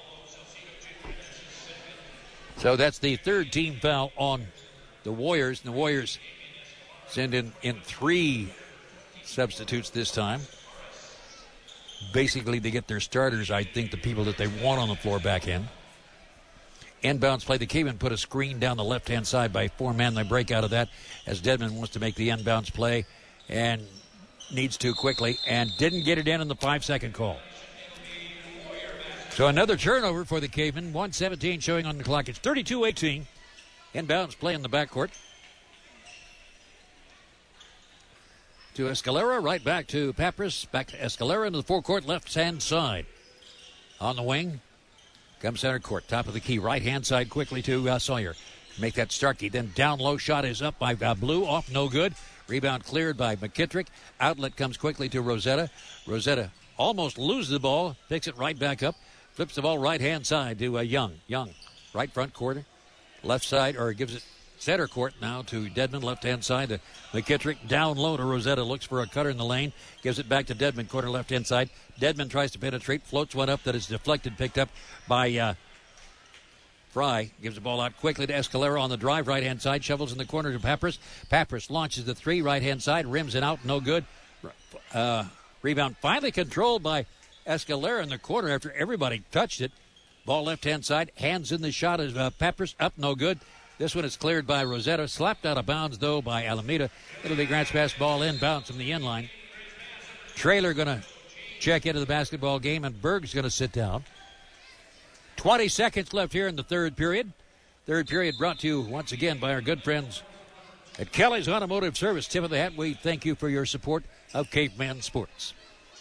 Speaker 2: So that's the third team foul on the Warriors. And the Warriors send in 3 substitutes this time. Basically, they get their starters, I think, the people that they want on the floor back in. Inbounds play. The Cavemen put a screen down the left-hand side by 4-man. They break out of that as Dedmon wants to make the inbounds play and needs to quickly and didn't get it in the 5-second call. So another turnover for the Cavemen. 1:17 showing on the clock. It's 32-18. Inbounds play in the backcourt. To Escalera, right back to Papras. Back to Escalera into the forecourt, left-hand side. On the wing, comes center court. Top of the key, right-hand side quickly to Sawyer. Make that Starkey. Then down low, shot is up by Blue. Off, no good. Rebound cleared by McKittrick. Outlet comes quickly to Rosetta. Rosetta almost loses the ball. Picks it right back up. Flips the ball right-hand side to Young. Young, right front quarter. Left side, or gives it center court now to Dedmon. Left-hand side to McKittrick. Down low to Rosetta. Looks for a cutter in the lane. Gives it back to Dedmon, corner left-hand side. Dedmon tries to penetrate. Floats one up that is deflected. Picked up by Fry. Gives the ball out quickly to Escalera on the drive. Right-hand side. Shovels in the corner to Papras. Papras launches the 3. Right-hand side. Rims it out. No good. Rebound finally controlled by Escalera in the corner after everybody touched it. Ball left-hand side. Hands in the shot as Papras. Up. No good. This one is cleared by Rosetta. Slapped out of bounds, though, by Alameda. It'll be Grants pass ball inbounds from the end line. Traylor going to check into the basketball game, and Berg's going to sit down. 20 seconds left here in the third period. Third period brought to you once again by our good friends at Kelly's Automotive Service. Tip of the hat, we thank you for your support of Caveman Sports.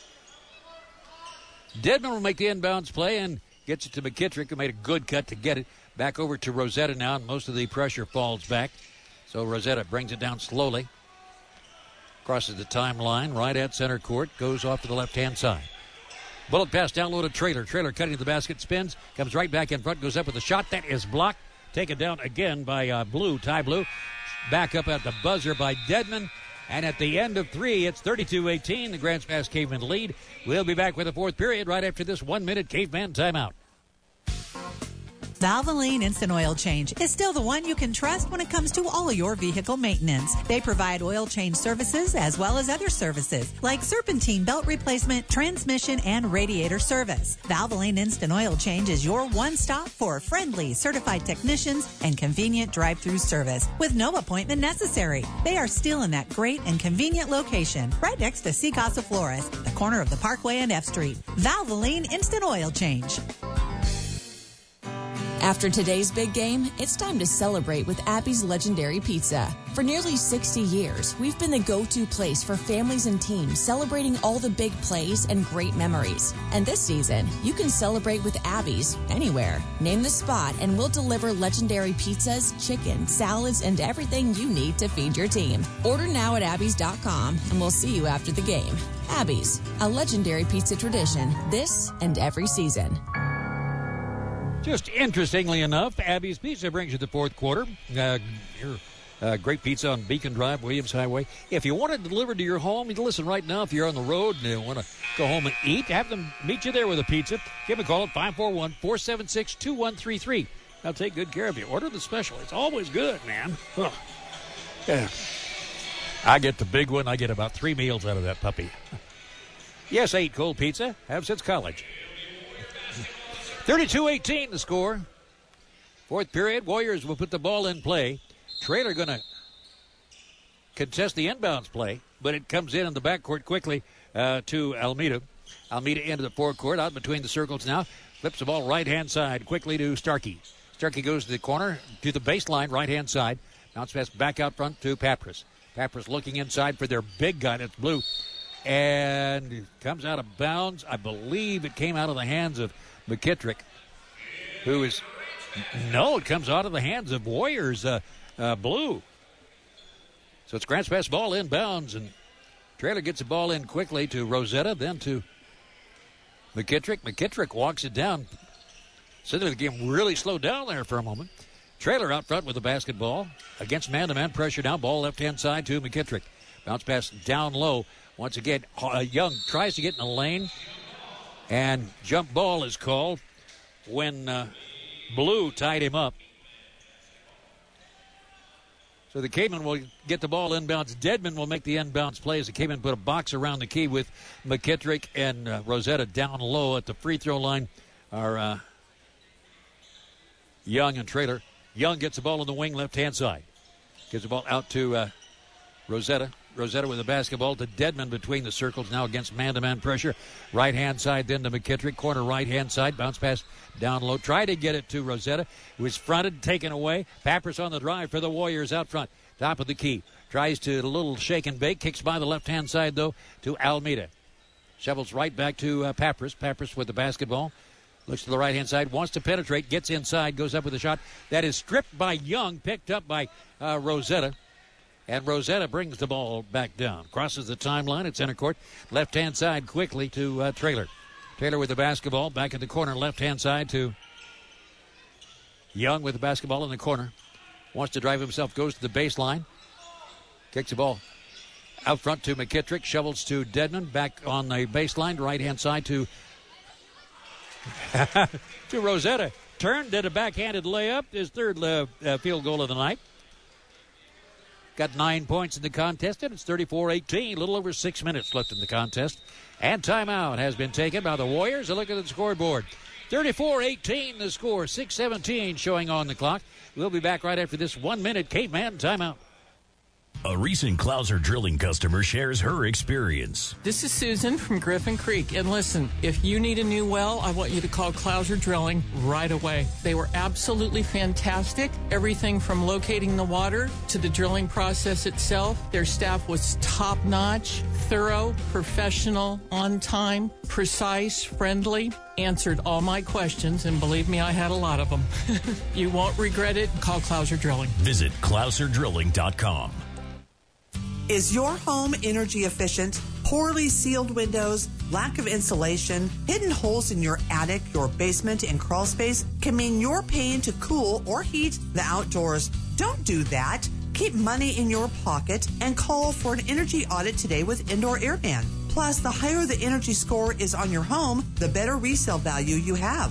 Speaker 2: Dedmon will make the inbounds play and gets it to McKittrick, who made a good cut to get it. Back over to Rosetta now, and most of the pressure falls back. So Rosetta brings it down slowly. Crosses the timeline, right at center court. Goes off to the left-hand side. Bullet pass down low to Traylor. Traylor cutting to the basket, spins. Comes right back in front, goes up with a shot. That is blocked. Taken down again by Blue, Ty Blue. Back up at the buzzer by Dedmon. And at the end of 3, it's 32-18. The Grants Pass Caveman lead. We'll be back with the fourth period right after this 1-minute Caveman timeout.
Speaker 15: Valvoline Instant Oil Change is still the one you can trust when it comes to all your vehicle maintenance. They provide oil change services as well as other services like serpentine belt replacement, transmission, and radiator service. Valvoline Instant Oil Change is your one-stop for friendly, certified technicians and convenient drive-through service with no appointment necessary. They are still in that great and convenient location right next to Sea Casa Flores, the corner of the Parkway and F Street. Valvoline Instant Oil Change.
Speaker 4: After today's big game, it's time to celebrate with Abby's Legendary Pizza. For nearly 60 years, we've been the go-to place for families and teams celebrating all the big plays and great memories. And this season, you can celebrate with Abby's anywhere. Name the spot and we'll deliver legendary pizzas, chicken, salads, and everything you need to feed your team. Order now at abbys.com and we'll see you after the game. Abby's, a legendary pizza tradition this and every season.
Speaker 2: Just interestingly enough, Abby's Pizza brings you the fourth quarter. Great pizza on Beacon Drive, Williams Highway. If you want it delivered to your home, listen right now. If you're on the road and you want to go home and eat, have them meet you there with a pizza. Give them a call at 541-476-2133. They'll take good care of you. Order the special. It's always good, man. Ugh. Yeah. I get the big one. I get about 3 meals out of that puppy. Yes, I eat cold pizza. Have since college. 32-18 the score. Fourth period, Warriors will put the ball in play. Traylor going to contest the inbounds play, but it comes in the backcourt quickly to Almeida. Almeida into the forecourt, out between the circles now. Flips the ball right-hand side quickly to Starkey. Starkey goes to the corner, to the baseline, right-hand side. Bounce pass back out front to Papras. Papras looking inside for their big guy. That's Blue. And it comes out of bounds. I believe it came out of the hands of McKittrick, who is... No, it comes out of the hands of Warriors Blue. So it's Grants Pass ball inbounds, and Traylor gets the ball in quickly to Rosetta, then to McKittrick. McKittrick walks it down. Suddenly the game really slowed down there for a moment. Traylor out front with the basketball. Against man-to-man pressure now. Ball left-hand side to McKittrick. Bounce pass down low. Once again, Young tries to get in the lane. And jump ball is called when Blue tied him up. So the Cavemen will get the ball inbounds. Dedman will make the inbounds play as the Cavemen put a box around the key with McKittrick and Rosetta down low at the free throw line. Are Young and Traylor. Young gets the ball on the wing left-hand side. Gives the ball out to Rosetta. Rosetta with the basketball to Dedman between the circles now against man-to-man pressure. Right-hand side then to McKittrick. Corner right-hand side. Bounce pass down low. Try to get it to Rosetta. It was fronted, taken away. Papras on the drive for the Warriors out front. Top of the key. Tries to a little shake and bake. Kicks by the left-hand side, though, to Almeida. Shovels right back to Papras. Papras with the basketball. Looks to the right-hand side. Wants to penetrate. Gets inside. Goes up with a shot. That is stripped by Young. Picked up by Rosetta. And Rosetta brings the ball back down. Crosses the timeline at center court. Left-hand side quickly to Traylor. Traylor with the basketball. Back in the corner. Left-hand side to Young with the basketball in the corner. Wants to drive himself. Goes to the baseline. Kicks the ball out front to McKittrick. Shovels to Dedman. Back on the baseline. Right-hand side to to Rosetta. Turned, did a backhanded layup. His third field goal of the night. Got 9 points in the contest, and it's 34-18. A little over 6 minutes left in the contest. And timeout has been taken by the Warriors. A look at the scoreboard. 34-18 the score. 6:17 showing on the clock. We'll be back right after this 1 minute Caveman timeout.
Speaker 5: A recent Clouser Drilling customer shares her experience.
Speaker 6: This is Susan from Griffin Creek. And listen, if you need a new well, I want you to call Clouser Drilling right away. They were absolutely fantastic. Everything from locating the water to the drilling process itself. Their staff was top-notch, thorough, professional, on time, precise, friendly. Answered all my questions, and believe me, I had a lot of them. You won't regret it. Call Clouser Drilling.
Speaker 5: Visit ClouserDrilling.com.
Speaker 8: Is your home energy efficient? Poorly sealed windows, lack of insulation, hidden holes in your attic, your basement, and crawl space can mean you're paying to cool or heat the outdoors. Don't do that. Keep money in your pocket and call for an energy audit today with Indoor Airman. Plus, the higher the energy score is on your home, the better resale value you have.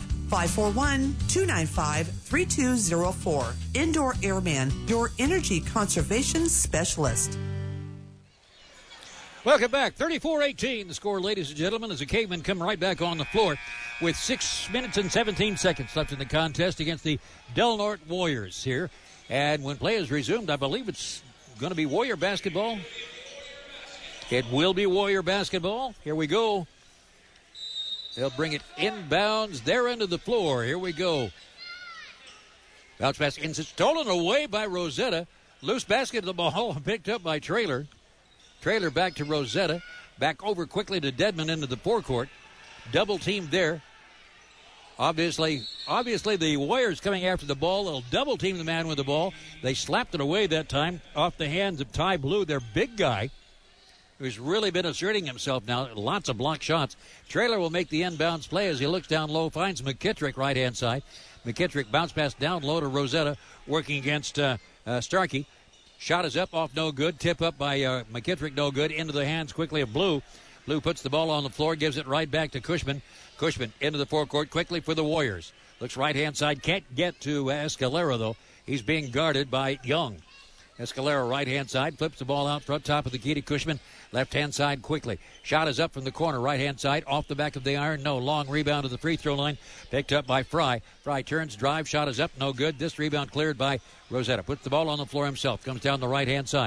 Speaker 8: 541-295-3204. Indoor Airman, your energy conservation specialist.
Speaker 2: Welcome back. 34-18 the score, ladies and gentlemen, as the Cavemen come right back on the floor with 6 minutes and 17 seconds left in the contest against the Del Norte Warriors here. And when play is resumed, I believe it's going to be Warrior basketball. It will be Warrior basketball. Here we go. They'll bring it inbounds their end of the floor. Here we go. Bounce pass stolen away by Rosetta. Loose basket of the ball picked up by Traylor. Traylor back to Rosetta. Back over quickly to Dedman into the forecourt. Double teamed there. Obviously the Warriors coming after the ball. They'll double team the man with the ball. They slapped it away that time off the hands of Ty Blue, their big guy, who's really been asserting himself now. Lots of block shots. Traylor will make the inbounds play as he looks down low, finds McKittrick right-hand side. McKittrick bounce pass down low to Rosetta, working against Starkey. Shot is up, off no good. Tip up by McKittrick, no good. Into the hands quickly of Blue. Blue puts the ball on the floor, gives it right back to Cushman. Cushman into the forecourt quickly for the Warriors. Looks right-hand side, can't get to Escalera, though. He's being guarded by Young. Escalera right-hand side, flips the ball out front, top of the key to Cushman. Left-hand side quickly. Shot is up from the corner, right-hand side, off the back of the iron. No, long rebound to the free throw line. Picked up by Fry. Fry turns, drive, shot is up, no good. This rebound cleared by Rosetta. Puts the ball on the floor himself. Comes down the right-hand side.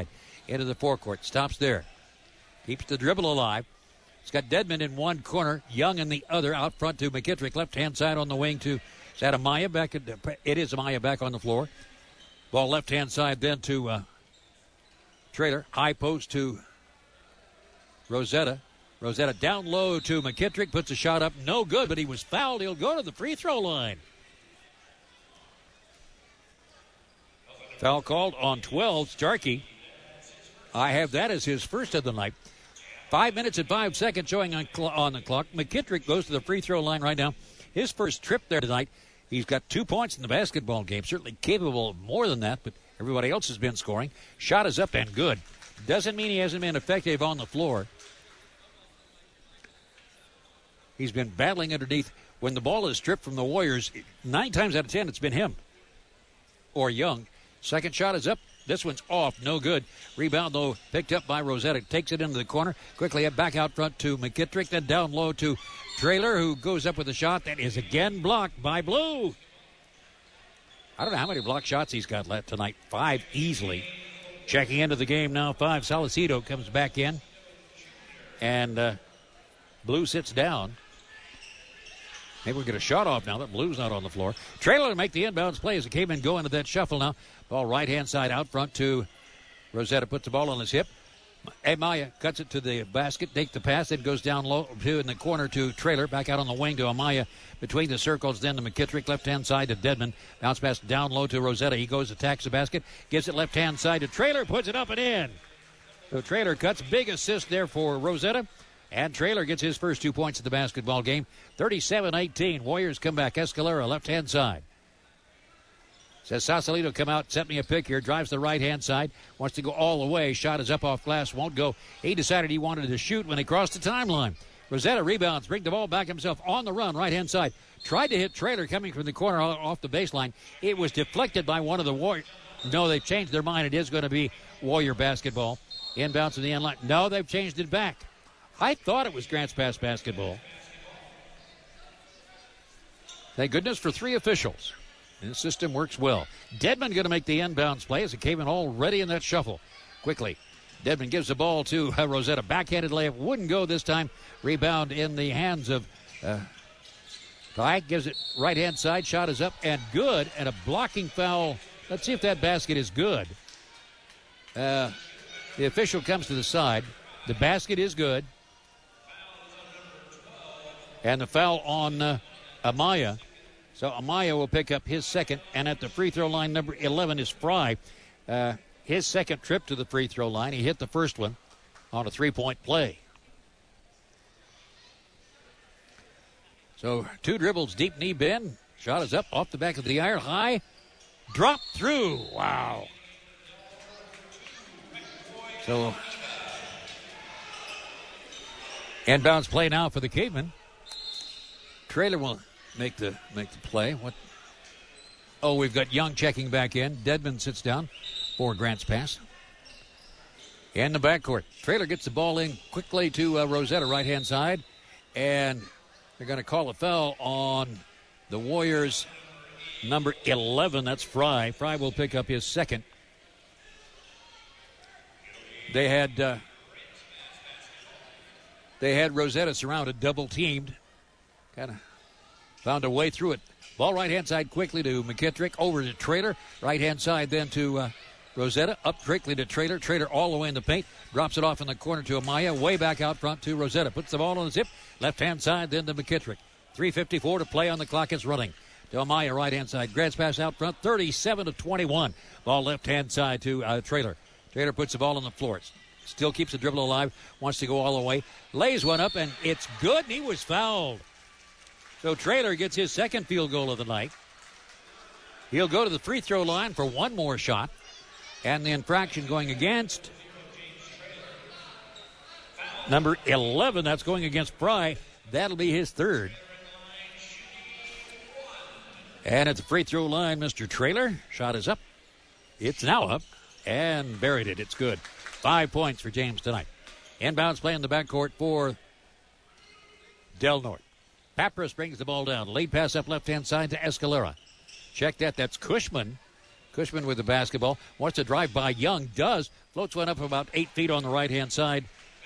Speaker 2: into the forecourt. Stops there. Keeps the dribble alive. It's got Dedmon in one corner, Young in the other. Out front to McKittrick. Left-hand side on the wing to, is that Amaya back? It is Amaya back on the floor. Ball left-hand side then to Traylor. High post to Rosetta. Rosetta down low to McKittrick. Puts a shot up. No good, but he was fouled. He'll go to the free throw line. Foul called on 12, Starkey. I have that as his first of the night. 5 minutes and 5 seconds showing on the clock. McKittrick goes to the free throw line right now. His first trip there tonight. He's got 2 points in the basketball game. Certainly capable of more than that, but everybody else has been scoring. Shot is up and good. Doesn't mean he hasn't been effective on the floor. He's been battling underneath. When the ball is stripped from the Warriors, 9 times out of 10 it's been him or Young. Second shot is up. This one's off. No good. Rebound, though, picked up by Rosetta. Takes it into the corner. Quickly back out front to McKittrick. Then down low to Traylor, who goes up with a shot that is again blocked by Blue. I don't know how many block shots he's got left tonight. 5 easily. Checking into the game now, 5. Salcido comes back in. And Blue sits down. Maybe we'll get a shot off now that Blue's not on the floor. Traylor to make the inbounds play as it came in, go into that shuffle now. Ball right-hand side out front to Rosetta. Puts the ball on his hip. Amaya cuts it to the basket, takes the pass, then goes down low in the corner to Traylor. Back out on the wing to Amaya between the circles, then to McKittrick, left-hand side to Dedmon. Bounce pass down low to Rosetta. He goes, attacks the basket, gives it left-hand side to Traylor, puts it up and in. So Traylor cuts, big assist there for Rosetta. And Traylor gets his first 2 points in the basketball game. 37-18. Warriors come back. Escalera, left-hand side. Says Sausalito, come out, set me a pick here. Drives the right-hand side. Wants to go all the way. Shot is up off glass. Won't go. He decided he wanted to shoot when he crossed the timeline. Rosetta rebounds. Bring the ball back himself on the run, right-hand side. Tried to hit Traylor coming from the corner off the baseline. It was deflected by one of the Warriors. No, they've changed their mind. It is going to be Warrior basketball. Inbounds to the end line. No, they've changed it back. I thought it was Grants Pass basketball. Thank goodness for 3 officials. This system works well. Dedmon going to make the inbounds play as it came in already in that shuffle. Quickly, Dedmon gives the ball to Rosetta. Backhanded layup wouldn't go this time. Rebound in the hands of Pike. Gives it right-hand side. Shot is up and good. And a blocking foul. Let's see if that basket is good. The official comes to the side. The basket is good. And the foul on Amaya. So Amaya will pick up his second. And at the free throw line, number 11 is Fry. His second trip to the free throw line. He hit the first one on a 3-point play. So 2 dribbles, deep knee bend. Shot is up off the back of the iron. High. Drop through. Wow. So inbounds play now for the Cavemen. Traylor will make the play. What? Oh, we've got Young checking back in. Dedmon sits down for Grants Pass. In the backcourt, Traylor gets the ball in quickly to Rosetta, right-hand side. And they're going to call a foul on the Warriors' number 11. That's Fry. Fry will pick up his second. They had Rosetta surrounded, double-teamed. Kind of found a way through it. Ball right-hand side quickly to McKittrick. Over to Traylor. Right-hand side then to Rosetta. Up quickly to Traylor. Traylor all the way in the paint. Drops it off in the corner to Amaya. Way back out front to Rosetta. Puts the ball on his hip. Left-hand side then to McKittrick. 3:54 to play on the clock. It's running. To Amaya, right-hand side. Grants Pass out front. 37-21. Ball left-hand side to Traylor. Traylor puts the ball on the floor. Still keeps the dribble alive. Wants to go all the way. Lays one up, and it's good, and he was fouled. So Traylor gets his second field goal of the night. He'll go to the free throw line for one more shot. And the infraction going against number 11. That's going against Fry. That'll be his third. And at the free throw line, Mr. Traylor. Shot is up. It's now up. And buried it. It's good. 5 points for James tonight. Inbounds play in the backcourt for Del Norte. Papras brings the ball down. Lead pass up left-hand side to Escalera. Check that. That's Cushman Cushman with the basketball. Wants to drive by Young. Does. Floats one up about 8 feet on the right-hand side.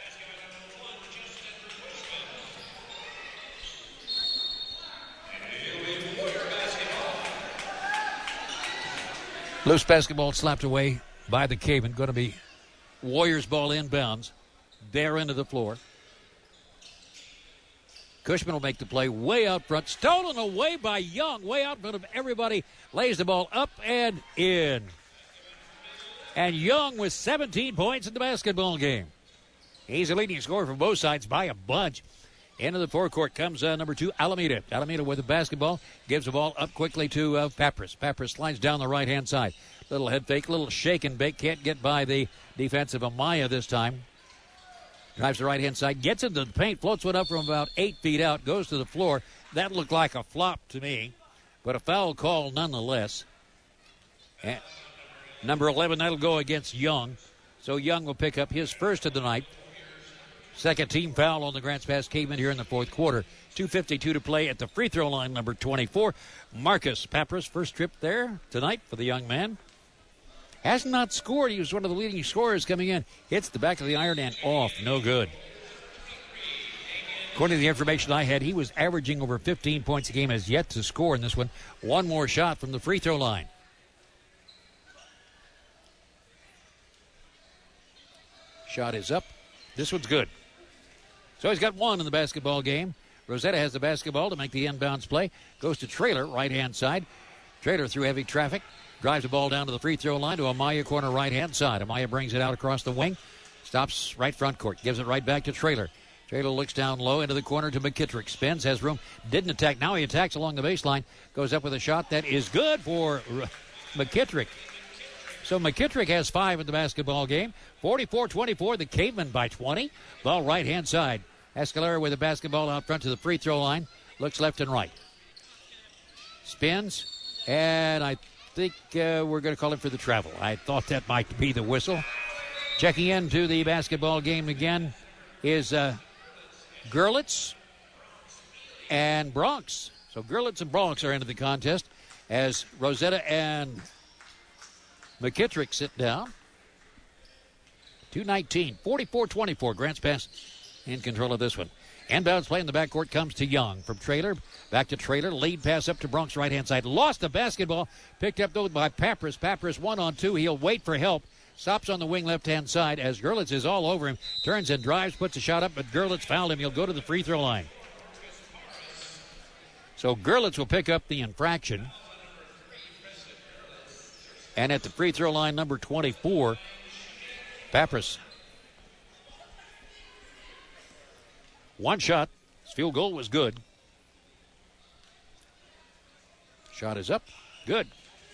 Speaker 2: Loose basketball slapped away by the Caveman. Going to be Warriors ball inbounds. There into the floor. Cushman will make the play way out front. Stolen away by Young. Way out front of everybody. Lays the ball up and in. And Young with 17 points in the basketball game. He's a leading scorer from both sides by a bunch. Into the forecourt comes number 2, Alameda. Alameda with the basketball. Gives the ball up quickly to Papras. Papras slides down the right-hand side. Little head fake, little shake and bake. Can't get by the defensive Amaya this time. Drives the right-hand side. Gets into the paint. Floats one up from about 8 feet out. Goes to the floor. That looked like a flop to me. But a foul call nonetheless. And number 11, that'll go against Young. So Young will pick up his first of the night. Second team foul on the Grants Pass Cavemen here in the fourth quarter. 2:52 to play at the free throw line, number 24. Marcus Papras, first trip there tonight for the young man. Has not scored. He was one of the leading scorers coming in. Hits the back of the iron and off. No good. According to the information I had, he was averaging over 15 points a game. Has yet to score in this one. One more shot from the free throw line. Shot is up. This one's good. So he's got one in the basketball game. Rosetta has the basketball to make the inbounds play. Goes to Traylor, right-hand side. Traylor through heavy traffic. Drives the ball down to the free throw line to Amaya, corner right-hand side. Amaya brings it out across the wing. Stops right front court. Gives it right back to Traylor. Traylor looks down low into the corner to McKittrick. Spins, has room. Didn't attack. Now he attacks along the baseline. Goes up with a shot that is good for McKittrick. So McKittrick has 5 in the basketball game. 44-24, the Cavemen by 20. Ball right-hand side. Escalera with the basketball out front to the free throw line. Looks left and right. Spins. And I think we're going to call it for the travel. I thought that might be the whistle. Checking into the basketball game again is Gerlitz and Bronx. So Gerlitz and Bronx are into the contest as Rosetta and McKittrick sit down. 2:19, 44-24. Grants Pass in control of this one. Inbounds play in the backcourt comes to Young. From Traylor, back to Traylor. Lead pass up to Bronx right-hand side. Lost the basketball. Picked up, though, by Papras. Papras 1-on-2. He'll wait for help. Stops on the wing left-hand side as Gerlitz is all over him. Turns and drives, puts a shot up, but Gerlitz fouled him. He'll go to the free throw line. So Gerlitz will pick up the infraction. And at the free throw line, number 24, Papras. One shot. His field goal was good. Shot is up. Good.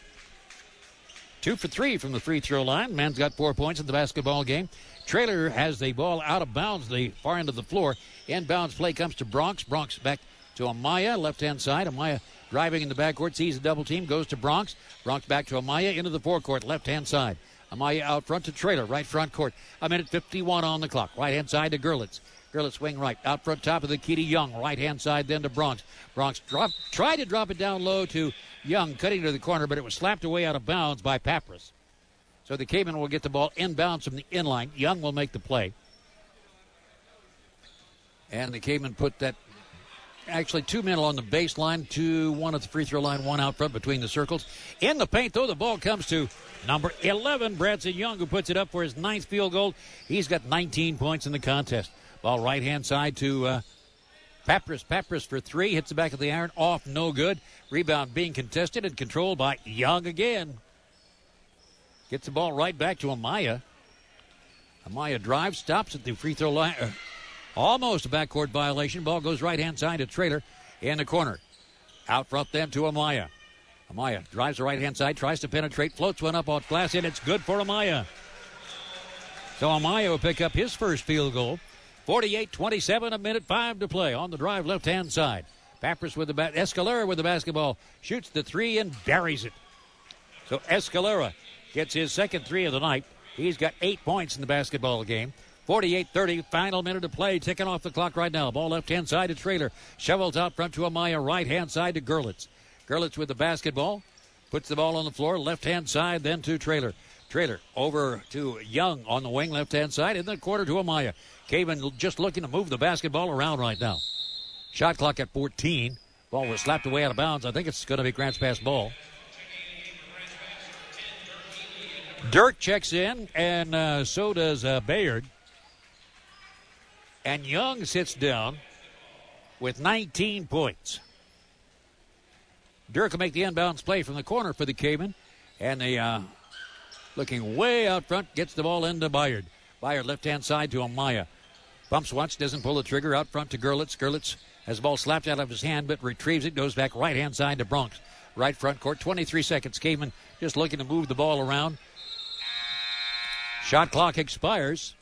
Speaker 2: 2 for 3 from the free throw line. Man's got 4 points in the basketball game. Traylor has the ball out of bounds, the far end of the floor. Inbounds play comes to Bronx. Bronx back to Amaya, left-hand side. Amaya driving in the backcourt, sees a double team, goes to Bronx. Bronx back to Amaya into the forecourt, left-hand side. Amaya out front to Traylor, right front court. 1:51 on the clock. Right-hand side to Gerlitz. Gerlitz wing right. Out front top of the key to Young. Right-hand side then to Bronx. Bronx tried to drop it down low to Young, cutting to the corner, but it was slapped away out of bounds by Papras. So the Cavemen will get the ball inbounds from the inline. Young will make the play. And the Cavemen put that, actually 2 men along the baseline, 1 at the free throw line, 1 out front between the circles. In the paint, though, the ball comes to number 11, Branson Young, who puts it up for his 9th field goal. He's got 19 points in the contest. Ball right-hand side to Papras. Papras for 3. Hits the back of the iron. Off, no good. Rebound being contested and controlled by Young again. Gets the ball right back to Amaya. Amaya drives, stops at the free throw line. Almost a backcourt violation. Ball goes right-hand side to Traylor in the corner. Out front then to Amaya. Amaya drives the right-hand side, tries to penetrate, floats one up off glass, and it's good for Amaya. So Amaya will pick up his first field goal. 48-27, 1:05 to play on the drive left-hand side. Papras with the Escalera with the basketball. Shoots the 3 and buries it. So Escalera gets his second 3 of the night. He's got 8 points in the basketball game. 48-30, final minute of play, ticking off the clock right now. Ball left-hand side to Traylor. Shovels out front to Amaya, right-hand side to Gerlitz. Gerlitz with the basketball. puts the ball on the floor, left-hand side, then to Traylor. Traylor over to Young on the wing, left-hand side, in the corner to Amaya. Caveman just looking to move the basketball around right now. Shot clock at 14. Ball was slapped away out of bounds. I think it's going to be Grants pass ball. Dirk checks in, and so does Bayard. And Young sits down with 19 points. Dirk will make the inbounds play from the corner for the Cavemen. And they, looking way out front, gets the ball into Bayard. Bayard left-hand side to Amaya. Bumps once, doesn't pull the trigger, out front to Gerlitz. Gerlitz has the ball slapped out of his hand, but retrieves it, goes back right-hand side to Bronx. Right front court, 23 seconds. Cavemen just looking to move the ball around. Shot clock expires.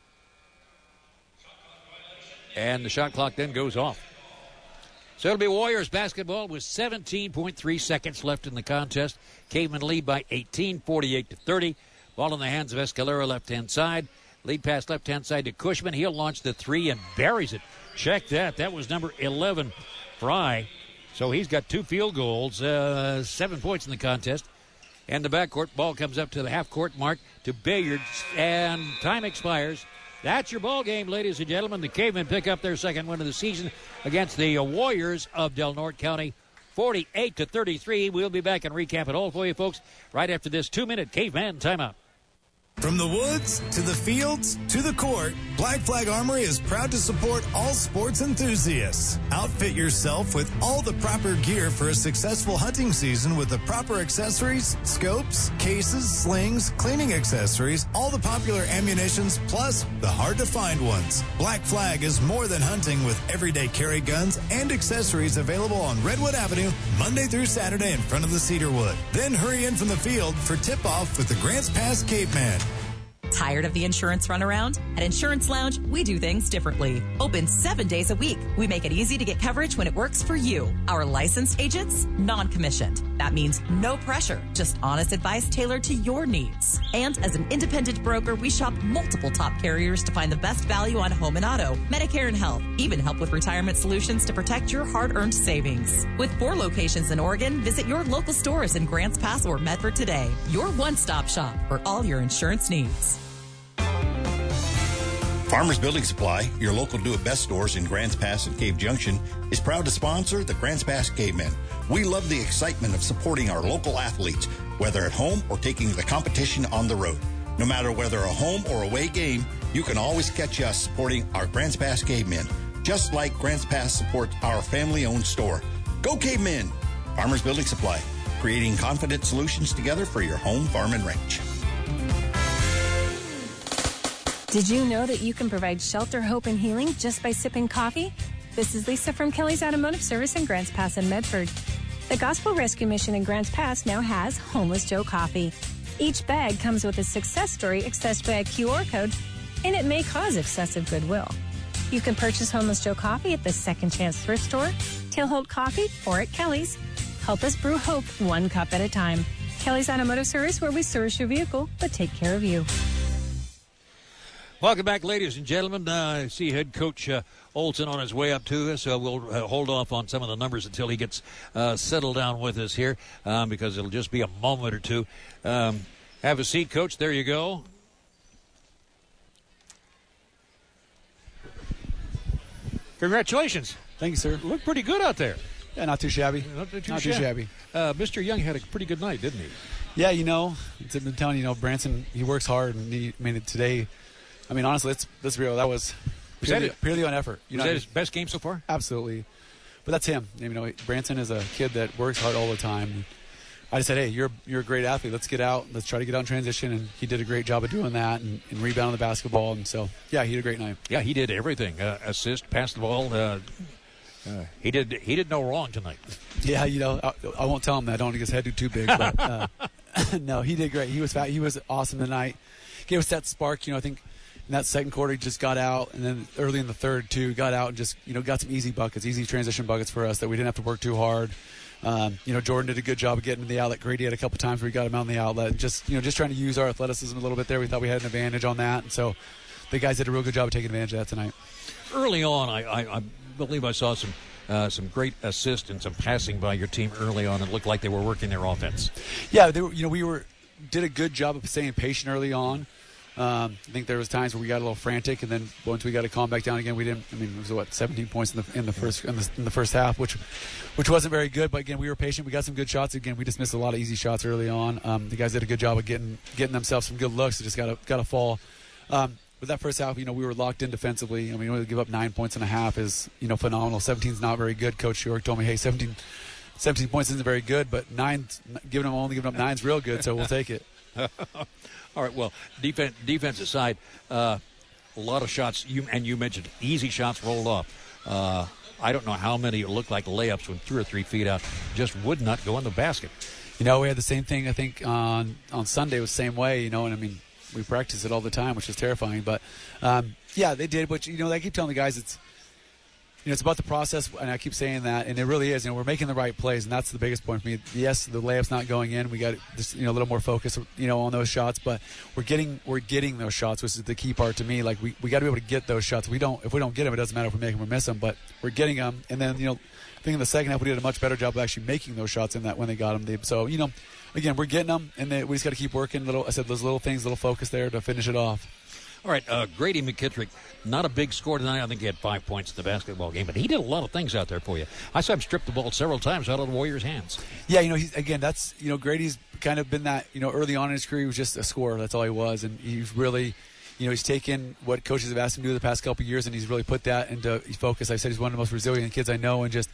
Speaker 2: And the shot clock then goes off. So it'll be Warriors basketball with 17.3 seconds left in the contest. Cavemen lead by 18, 48-30. Ball in the hands of Escalera, left-hand side. Lead pass left-hand side to Cushman. He'll launch the three and buries it. Check that. That was number 11, Fry. So he's got 2 field goals, 7 points in the contest. And the backcourt ball comes up to the half-court mark to Bayard, and time expires. That's your ball game, ladies and gentlemen. The Cavemen pick up their second win of the season against the Warriors of Del Norte County, 48-33. We'll be back and recap it all for you, folks, right after this 2-minute Caveman timeout.
Speaker 9: From the woods to the fields to the court, Black Flag Armory is proud to support all sports enthusiasts. Outfit yourself with all the proper gear for a successful hunting season with the proper accessories, scopes, cases, slings, cleaning accessories, all the popular ammunitions, plus the hard-to-find ones. Black Flag is more than hunting with everyday carry guns and accessories available on Redwood Avenue Monday through Saturday in front of the Cedarwood. Then hurry in from the field for tip-off with the Grants Pass Caveman.
Speaker 10: Tired of the insurance runaround? At Insurance Lounge, we do things differently. Open 7 days a week. We make it easy to get coverage when it works for you. Our licensed agents, non-commissioned. That means no pressure, just honest advice tailored to your needs. And as an independent broker, we shop multiple top carriers to find the best value on home and auto, Medicare and health, even help with retirement solutions to protect your hard-earned savings. With 4 locations in Oregon, visit your local stores in Grants Pass or Medford today. Your one-stop shop for all your insurance needs.
Speaker 11: Farmers Building Supply, your local do-it-best stores in Grants Pass and Cave Junction, is proud to sponsor the Grants Pass Cavemen. We love the excitement of supporting our local athletes, whether at home or taking the competition on the road. No matter whether a home or away game, you can always catch us supporting our Grants Pass Cavemen, just like Grants Pass supports our family-owned store. Go Cavemen! Farmers Building Supply, creating confident solutions together for your home, farm, and ranch.
Speaker 12: Did you know that you can provide shelter, hope, and healing just by sipping coffee? This is Lisa from Kelly's Automotive Service in Grants Pass and Medford. The Gospel Rescue Mission in Grants Pass now has Homeless Joe Coffee. Each bag comes with a success story accessed by a QR code, and it may cause excessive goodwill. You can purchase Homeless Joe Coffee at the Second Chance Thrift Store, Tailhold Coffee, or at Kelly's. Help us brew hope 1 cup at a time. Kelly's Automotive Service, where we service your vehicle, but take care of you.
Speaker 2: Welcome back, ladies and gentlemen. I see head coach Olson on his way up to us. We'll hold off on some of the numbers until he gets settled down with us here because it'll just be a moment or two. Have a seat, Coach. There you go. Congratulations.
Speaker 7: Thank you, sir.
Speaker 2: Look pretty good out there.
Speaker 7: Yeah, not too shabby.
Speaker 2: Not too shabby. Mr. Young had a pretty good night, didn't he?
Speaker 7: Yeah, I've been telling you, Branson, he works hard, and today, honestly, let's be real. That was purely on effort.
Speaker 2: Was that his best game so far?
Speaker 7: Absolutely. But that's him. Branson is a kid that works hard all the time. I just said, hey, you're a great athlete. Let's get out. Let's try to get out in transition. And he did a great job of doing that and rebounding the basketball. And so, yeah, he had a great night.
Speaker 2: Yeah, he did everything. Assist, pass the ball. He did no wrong tonight.
Speaker 7: Yeah, I won't tell him that. I don't want to get his head too big. But no, he did great. He was awesome tonight. Gave us that spark. I think in that second quarter he just got out, and then early in the third too, got out and just got some easy buckets, easy transition buckets for us that we didn't have to work too hard. Jordan did a good job of getting to the outlet. Grady had a couple times where he got him out in the outlet. And just trying to use our athleticism a little bit there. We thought we had an advantage on that, and so the guys did a real good job of taking advantage of that tonight.
Speaker 2: Early on, I believe I saw some some great assists and some passing by your team early on. It looked like they were working their offense.
Speaker 7: Yeah, they were, we did a good job of staying patient early on. I think there was times where we got a little frantic, and then once we got to calm back down again, we didn't. I mean, it was 17 points in the first half, which wasn't very good. But again, we were patient. We got some good shots. Again, we just missed a lot of easy shots early on. The guys did a good job of getting themselves some good looks. They just got to fall. But that first half, we were locked in defensively. I mean, to give up 9 points and a half is phenomenal. 17 is not very good. Coach York told me, hey, 17 points isn't very good, but only giving up 9 is real good. So we'll take it.
Speaker 2: All right, well, defense aside, a lot of shots, you mentioned easy shots rolled off. I don't know how many it looked like layups when 2 or 3 feet out just would not go in the basket.
Speaker 7: We had the same thing, I think, on Sunday. It was the same way, and I mean, we practice it all the time, which is terrifying. But, yeah, they did. But, I keep telling the guys it's about the process, and I keep saying that, and it really is. We're making the right plays, and that's the biggest point for me. Yes, the layup's not going in. We got just a little more focus, on those shots, but we're getting those shots, which is the key part to me. Like we got to be able to get those shots. If we don't get them, it doesn't matter if we make them or miss them, but we're getting them. And then I think in the second half we did a much better job of actually making those shots in that when they got them. So again, we're getting them, and we just got to keep working. Those little things, little focus there to finish it off.
Speaker 2: All right, Grady McKittrick, not a big score tonight. I think he had 5 points in the basketball game, but he did a lot of things out there for you. I saw him strip the ball several times out of the Warriors' hands.
Speaker 7: Yeah, that's Grady's kind of been that. Early on in his career, he was just a scorer. That's all he was, and he's really, he's taken what coaches have asked him to do the past couple of years, and he's really put that into focus. I said he's one of the most resilient kids I know, and just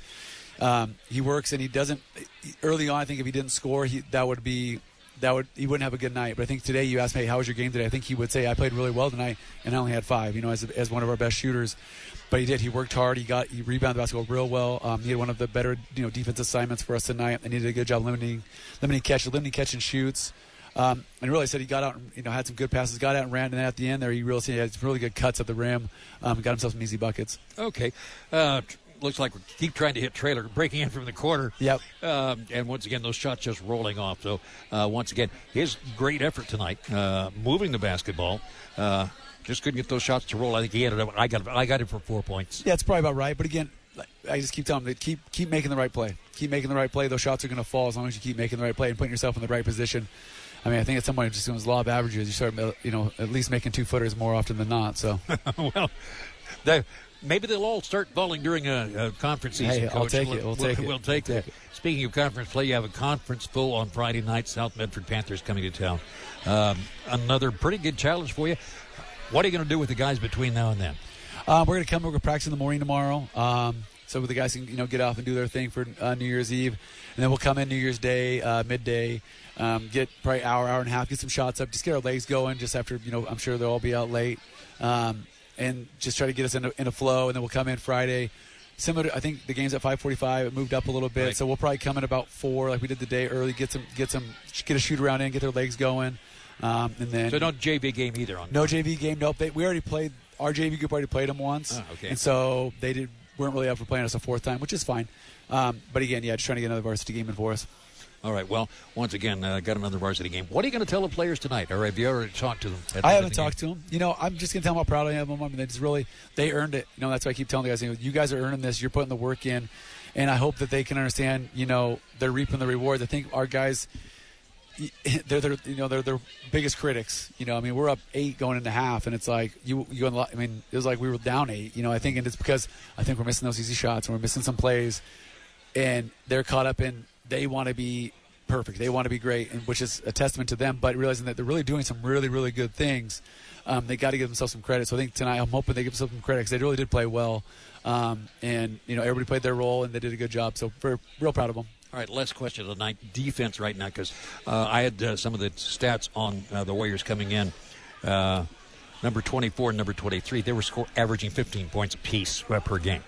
Speaker 7: he works, and he doesn't. Early on, I think if he didn't score, he wouldn't have a good night. But I think today you asked me, hey, how was your game today? I think he would say, I played really well tonight, and I only had 5, as one of our best shooters. But he did. He worked hard. He rebounded the basketball real well. He had one of the better, defense assignments for us tonight, and he did a good job limiting catch and shoots. And really said he got out and, had some good passes, got out and ran, and then at the end there, he had some really good cuts at the rim, got himself some easy buckets.
Speaker 2: Okay. Looks like we keep trying to hit Traylor, breaking in from the corner.
Speaker 7: Yep.
Speaker 2: And once again, those shots just rolling off. So, once again, his great effort tonight, moving the basketball. Just couldn't get those shots to roll. I think he ended up. I got him for 4 points.
Speaker 7: Yeah, it's probably about right. But again, I just keep telling him to keep making the right play. Keep making the right play. Those shots are going to fall as long as you keep making the right play and putting yourself in the right position. I mean, I think at some point, just in his law of averages, you start, at least making 2-footers more often than not. So,
Speaker 2: well, maybe they'll all start falling during a conference season.
Speaker 7: Hey, I'll take it. We'll take it.
Speaker 2: Speaking of conference play, you have a conference full on Friday night. South Medford Panthers coming to town. Another pretty good challenge for you. What are you going to do with the guys between now and then?
Speaker 7: We're going to practice in the morning tomorrow. So the guys can get off and do their thing for New Year's Eve, and then we'll come in New Year's Day midday. Get probably hour and a half, get some shots up, just get our legs going. Just after I'm sure they'll all be out late. And just try to get us in a flow, and then we'll come in Friday. Similar to, I think the game's at 5:45. It moved up a little bit, right. So we'll probably come in about 4, like we did the day early. Get a shoot around in, get their legs going, and then.
Speaker 2: So no JV game either on.
Speaker 7: No JV game. Nope. We already played. Our JV group already played them once,
Speaker 2: okay.
Speaker 7: And so they weren't really up for playing us a 4th time, which is fine. But again, just trying to get another varsity game in for us.
Speaker 2: All right. Well, once again, got another varsity game. What are you going to tell the players tonight? Or have you already talked to them?
Speaker 7: I haven't talked to them. I'm just going to tell them how proud I am of them. I mean, they earned it. That's why I keep telling the guys, you guys are earning this. You're putting the work in. And I hope that they can understand, they're reaping the rewards. I think our guys, they're their biggest critics. We're up 8 going into half, and it's like, it was like we were down 8, I think, and it's because I think we're missing those easy shots and we're missing some plays, and they're caught up in, they want to be perfect. They want to be great, and which is a testament to them, but realizing that they're really doing some really, really good things. They got to give themselves some credit. So I think tonight I'm hoping they give themselves some credit because they really did play well. And, everybody played their role, and they did a good job. So we're real proud of them.
Speaker 2: All right, last question of the night. Defense right now, because I had some of the stats on the Warriors coming in. Number 24 and number 23, they were averaging 15 points apiece per game.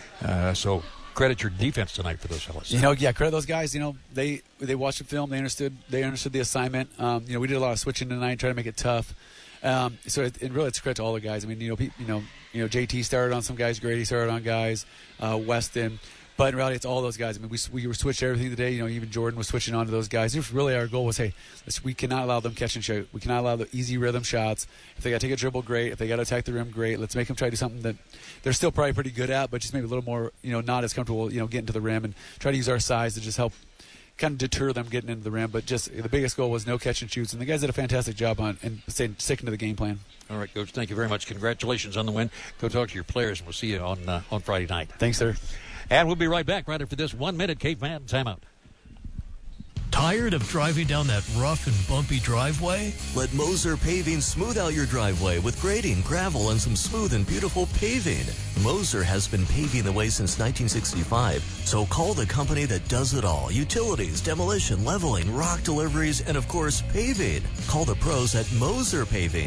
Speaker 2: So credit your defense tonight for those fellas.
Speaker 7: Credit those guys. They watched the film. They understood the assignment. We did a lot of switching tonight, trying to make it tough. So it's credit to all the guys. I mean, JT started on some guys, Grady started on guys, Weston, But in reality, it's all those guys. I mean, we were switched everything today. Even Jordan was switching on to those guys. Really, our goal was, hey, we cannot allow them catch and shoot. We cannot allow the easy rhythm shots. If they got to take a dribble, great. If they got to attack the rim, great. Let's make them try to do something that they're still probably pretty good at, but just maybe a little more, not as comfortable, getting to the rim, and try to use our size to just help kind of deter them getting into the rim. But just the biggest goal was no catch and shoots, and the guys did a fantastic job on and sticking to the game plan.
Speaker 2: All right, Coach, thank you very much. Congratulations on the win. Go talk to your players, and we'll see you on Friday night.
Speaker 7: Thanks, sir.
Speaker 2: And we'll be right back right after this 1-minute Caveman timeout.
Speaker 13: Tired of driving down that rough and bumpy driveway?
Speaker 14: Let Moser Paving smooth out your driveway with grading, gravel, and some smooth and beautiful paving. Moser has been paving the way since 1965, so call the company that does it all. Utilities, demolition, leveling, rock deliveries, and of course, paving. Call the pros at Moser Paving,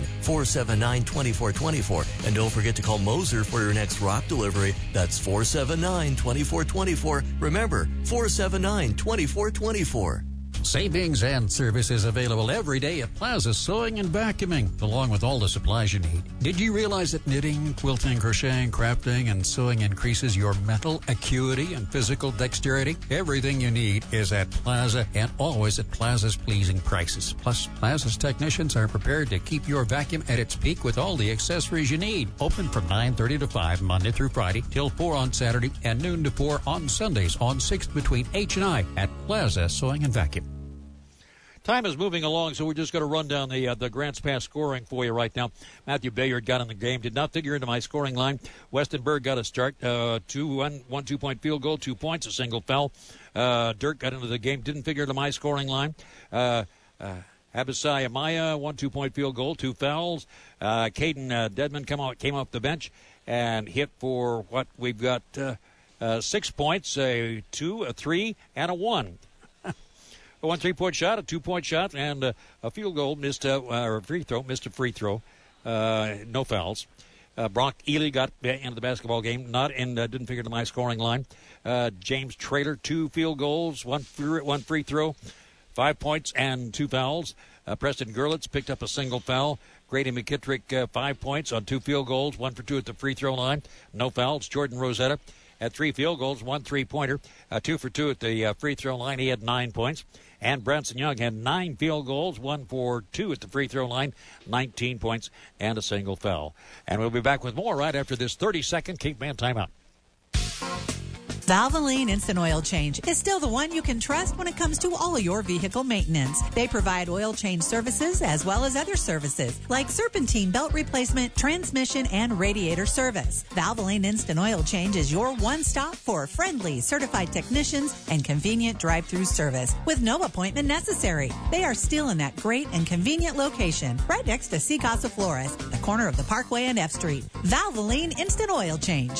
Speaker 14: 479-2424. And don't forget to call Moser for your next rock delivery. That's 479-2424. Remember, 479-2424.
Speaker 3: Savings and services available every day at Plaza Sewing and Vacuuming, along with all the supplies you need. Did you realize that knitting, quilting, crocheting, crafting, and sewing increases your mental acuity and physical dexterity? Everything you need is at Plaza, and always at Plaza's pleasing prices. Plus, Plaza's technicians are prepared to keep your vacuum at its peak with all the accessories you need. Open from 9:30 to 5 Monday through Friday, till 4 on Saturday, and noon to 4 on Sundays on 6th between H and I at Plaza Sewing and Vacuum.
Speaker 2: Time is moving along, so we're just going to run down the Grants Pass scoring for you right now. Matthew Bayard got in the game, did not figure into my scoring line. Weston Berg got a start, 2-point field goal, 2 points, a single foul. Dirk got into the game, didn't figure into my scoring line. Abisai Amaya, 1 2-point field goal, 2 fouls. Caden Dedman came off the bench and hit for what we've got 6 points, a 2, a 3, and a 1. A 1 3-point shot, a 2-point shot, and a field goal, missed a free throw. No fouls. Brock Ely got into the basketball game, didn't figure to my scoring line. James Traylor, 2 field goals, 1 free throw, 5 points, and 2 fouls. Preston Gerlitz picked up a single foul. Grady McKittrick, 5 points on 2 field goals, 1 for 2 at the free throw line. No fouls. Jordan Rosetta had 3 field goals, 1 3-pointer, 2 for 2 at the free throw line. He had 9 points. And Branson Young had 9 field goals, 1 for 2 at the free throw line, 19 points, and a single foul. And we'll be back with more right after this 30-second Caveman timeout.
Speaker 15: Valvoline Instant Oil Change is still the one you can trust when it comes to all your vehicle maintenance. They provide oil change services as well as other services like serpentine belt replacement, transmission, and radiator service. Valvoline Instant Oil Change is your one-stop for friendly, certified technicians and convenient drive-through service with no appointment necessary. They are still in that great and convenient location right next to C Casa Flores, the corner of the Parkway and F Street. Valvoline Instant Oil Change.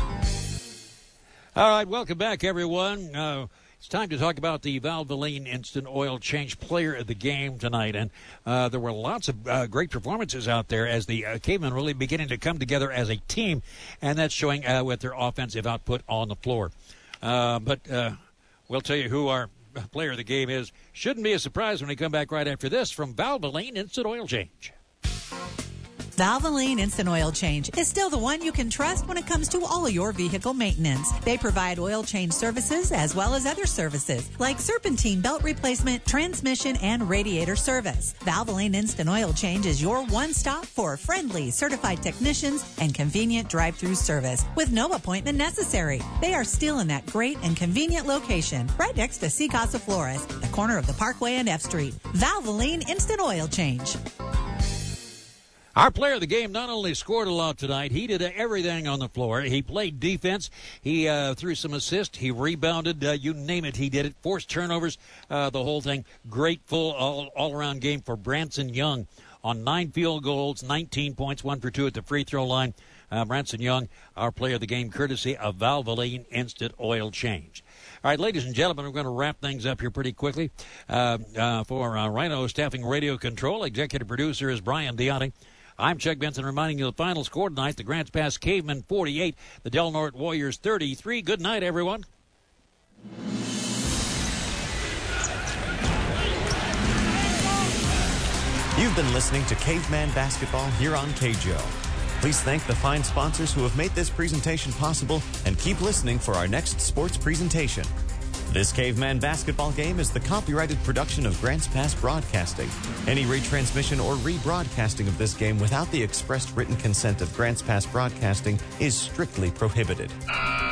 Speaker 2: All right, welcome back, everyone. It's time to talk about the Valvoline Instant Oil Change player of the game tonight. And there were lots of great performances out there as the Cavemen really beginning to come together as a team, and that's showing with their offensive output on the floor. But we'll tell you who our player of the game is. Shouldn't be a surprise when we come back right after this from Valvoline Instant Oil Change.
Speaker 15: Valvoline Instant Oil Change is still the one you can trust when it comes to all your vehicle maintenance. They provide oil change services as well as other services like serpentine belt replacement, transmission, and radiator service. Valvoline Instant Oil Change is your one-stop for friendly, certified technicians and convenient drive-through service with no appointment necessary. They are still in that great and convenient location right next to C Casa Flores, the corner of the Parkway and F Street. Valvoline Instant Oil Change.
Speaker 2: Our player of the game not only scored a lot tonight, he did everything on the floor. He played defense. He threw some assists. He rebounded. You name it, he did it. Forced turnovers, the whole thing. Great full all-around game for Branson Young on 9 field goals, 19 points, 1 for 2 at the free throw line. Branson Young, our player of the game, courtesy of Valvoline Instant Oil Change. All right, ladies and gentlemen, we're going to wrap things up here pretty quickly. For Rhino Staffing Radio Control, executive producer is Brian Deontay. I'm Chuck Benson reminding you the final score tonight, the Grants Pass Cavemen 48, the Del Norte Warriors 33. Good night, everyone.
Speaker 1: You've been listening to Caveman Basketball here on KJO. Please thank the fine sponsors who have made this presentation possible and keep listening for our next sports presentation. This Caveman basketball game is the copyrighted production of Grants Pass Broadcasting. Any retransmission or rebroadcasting of this game without the expressed written consent of Grants Pass Broadcasting is strictly prohibited.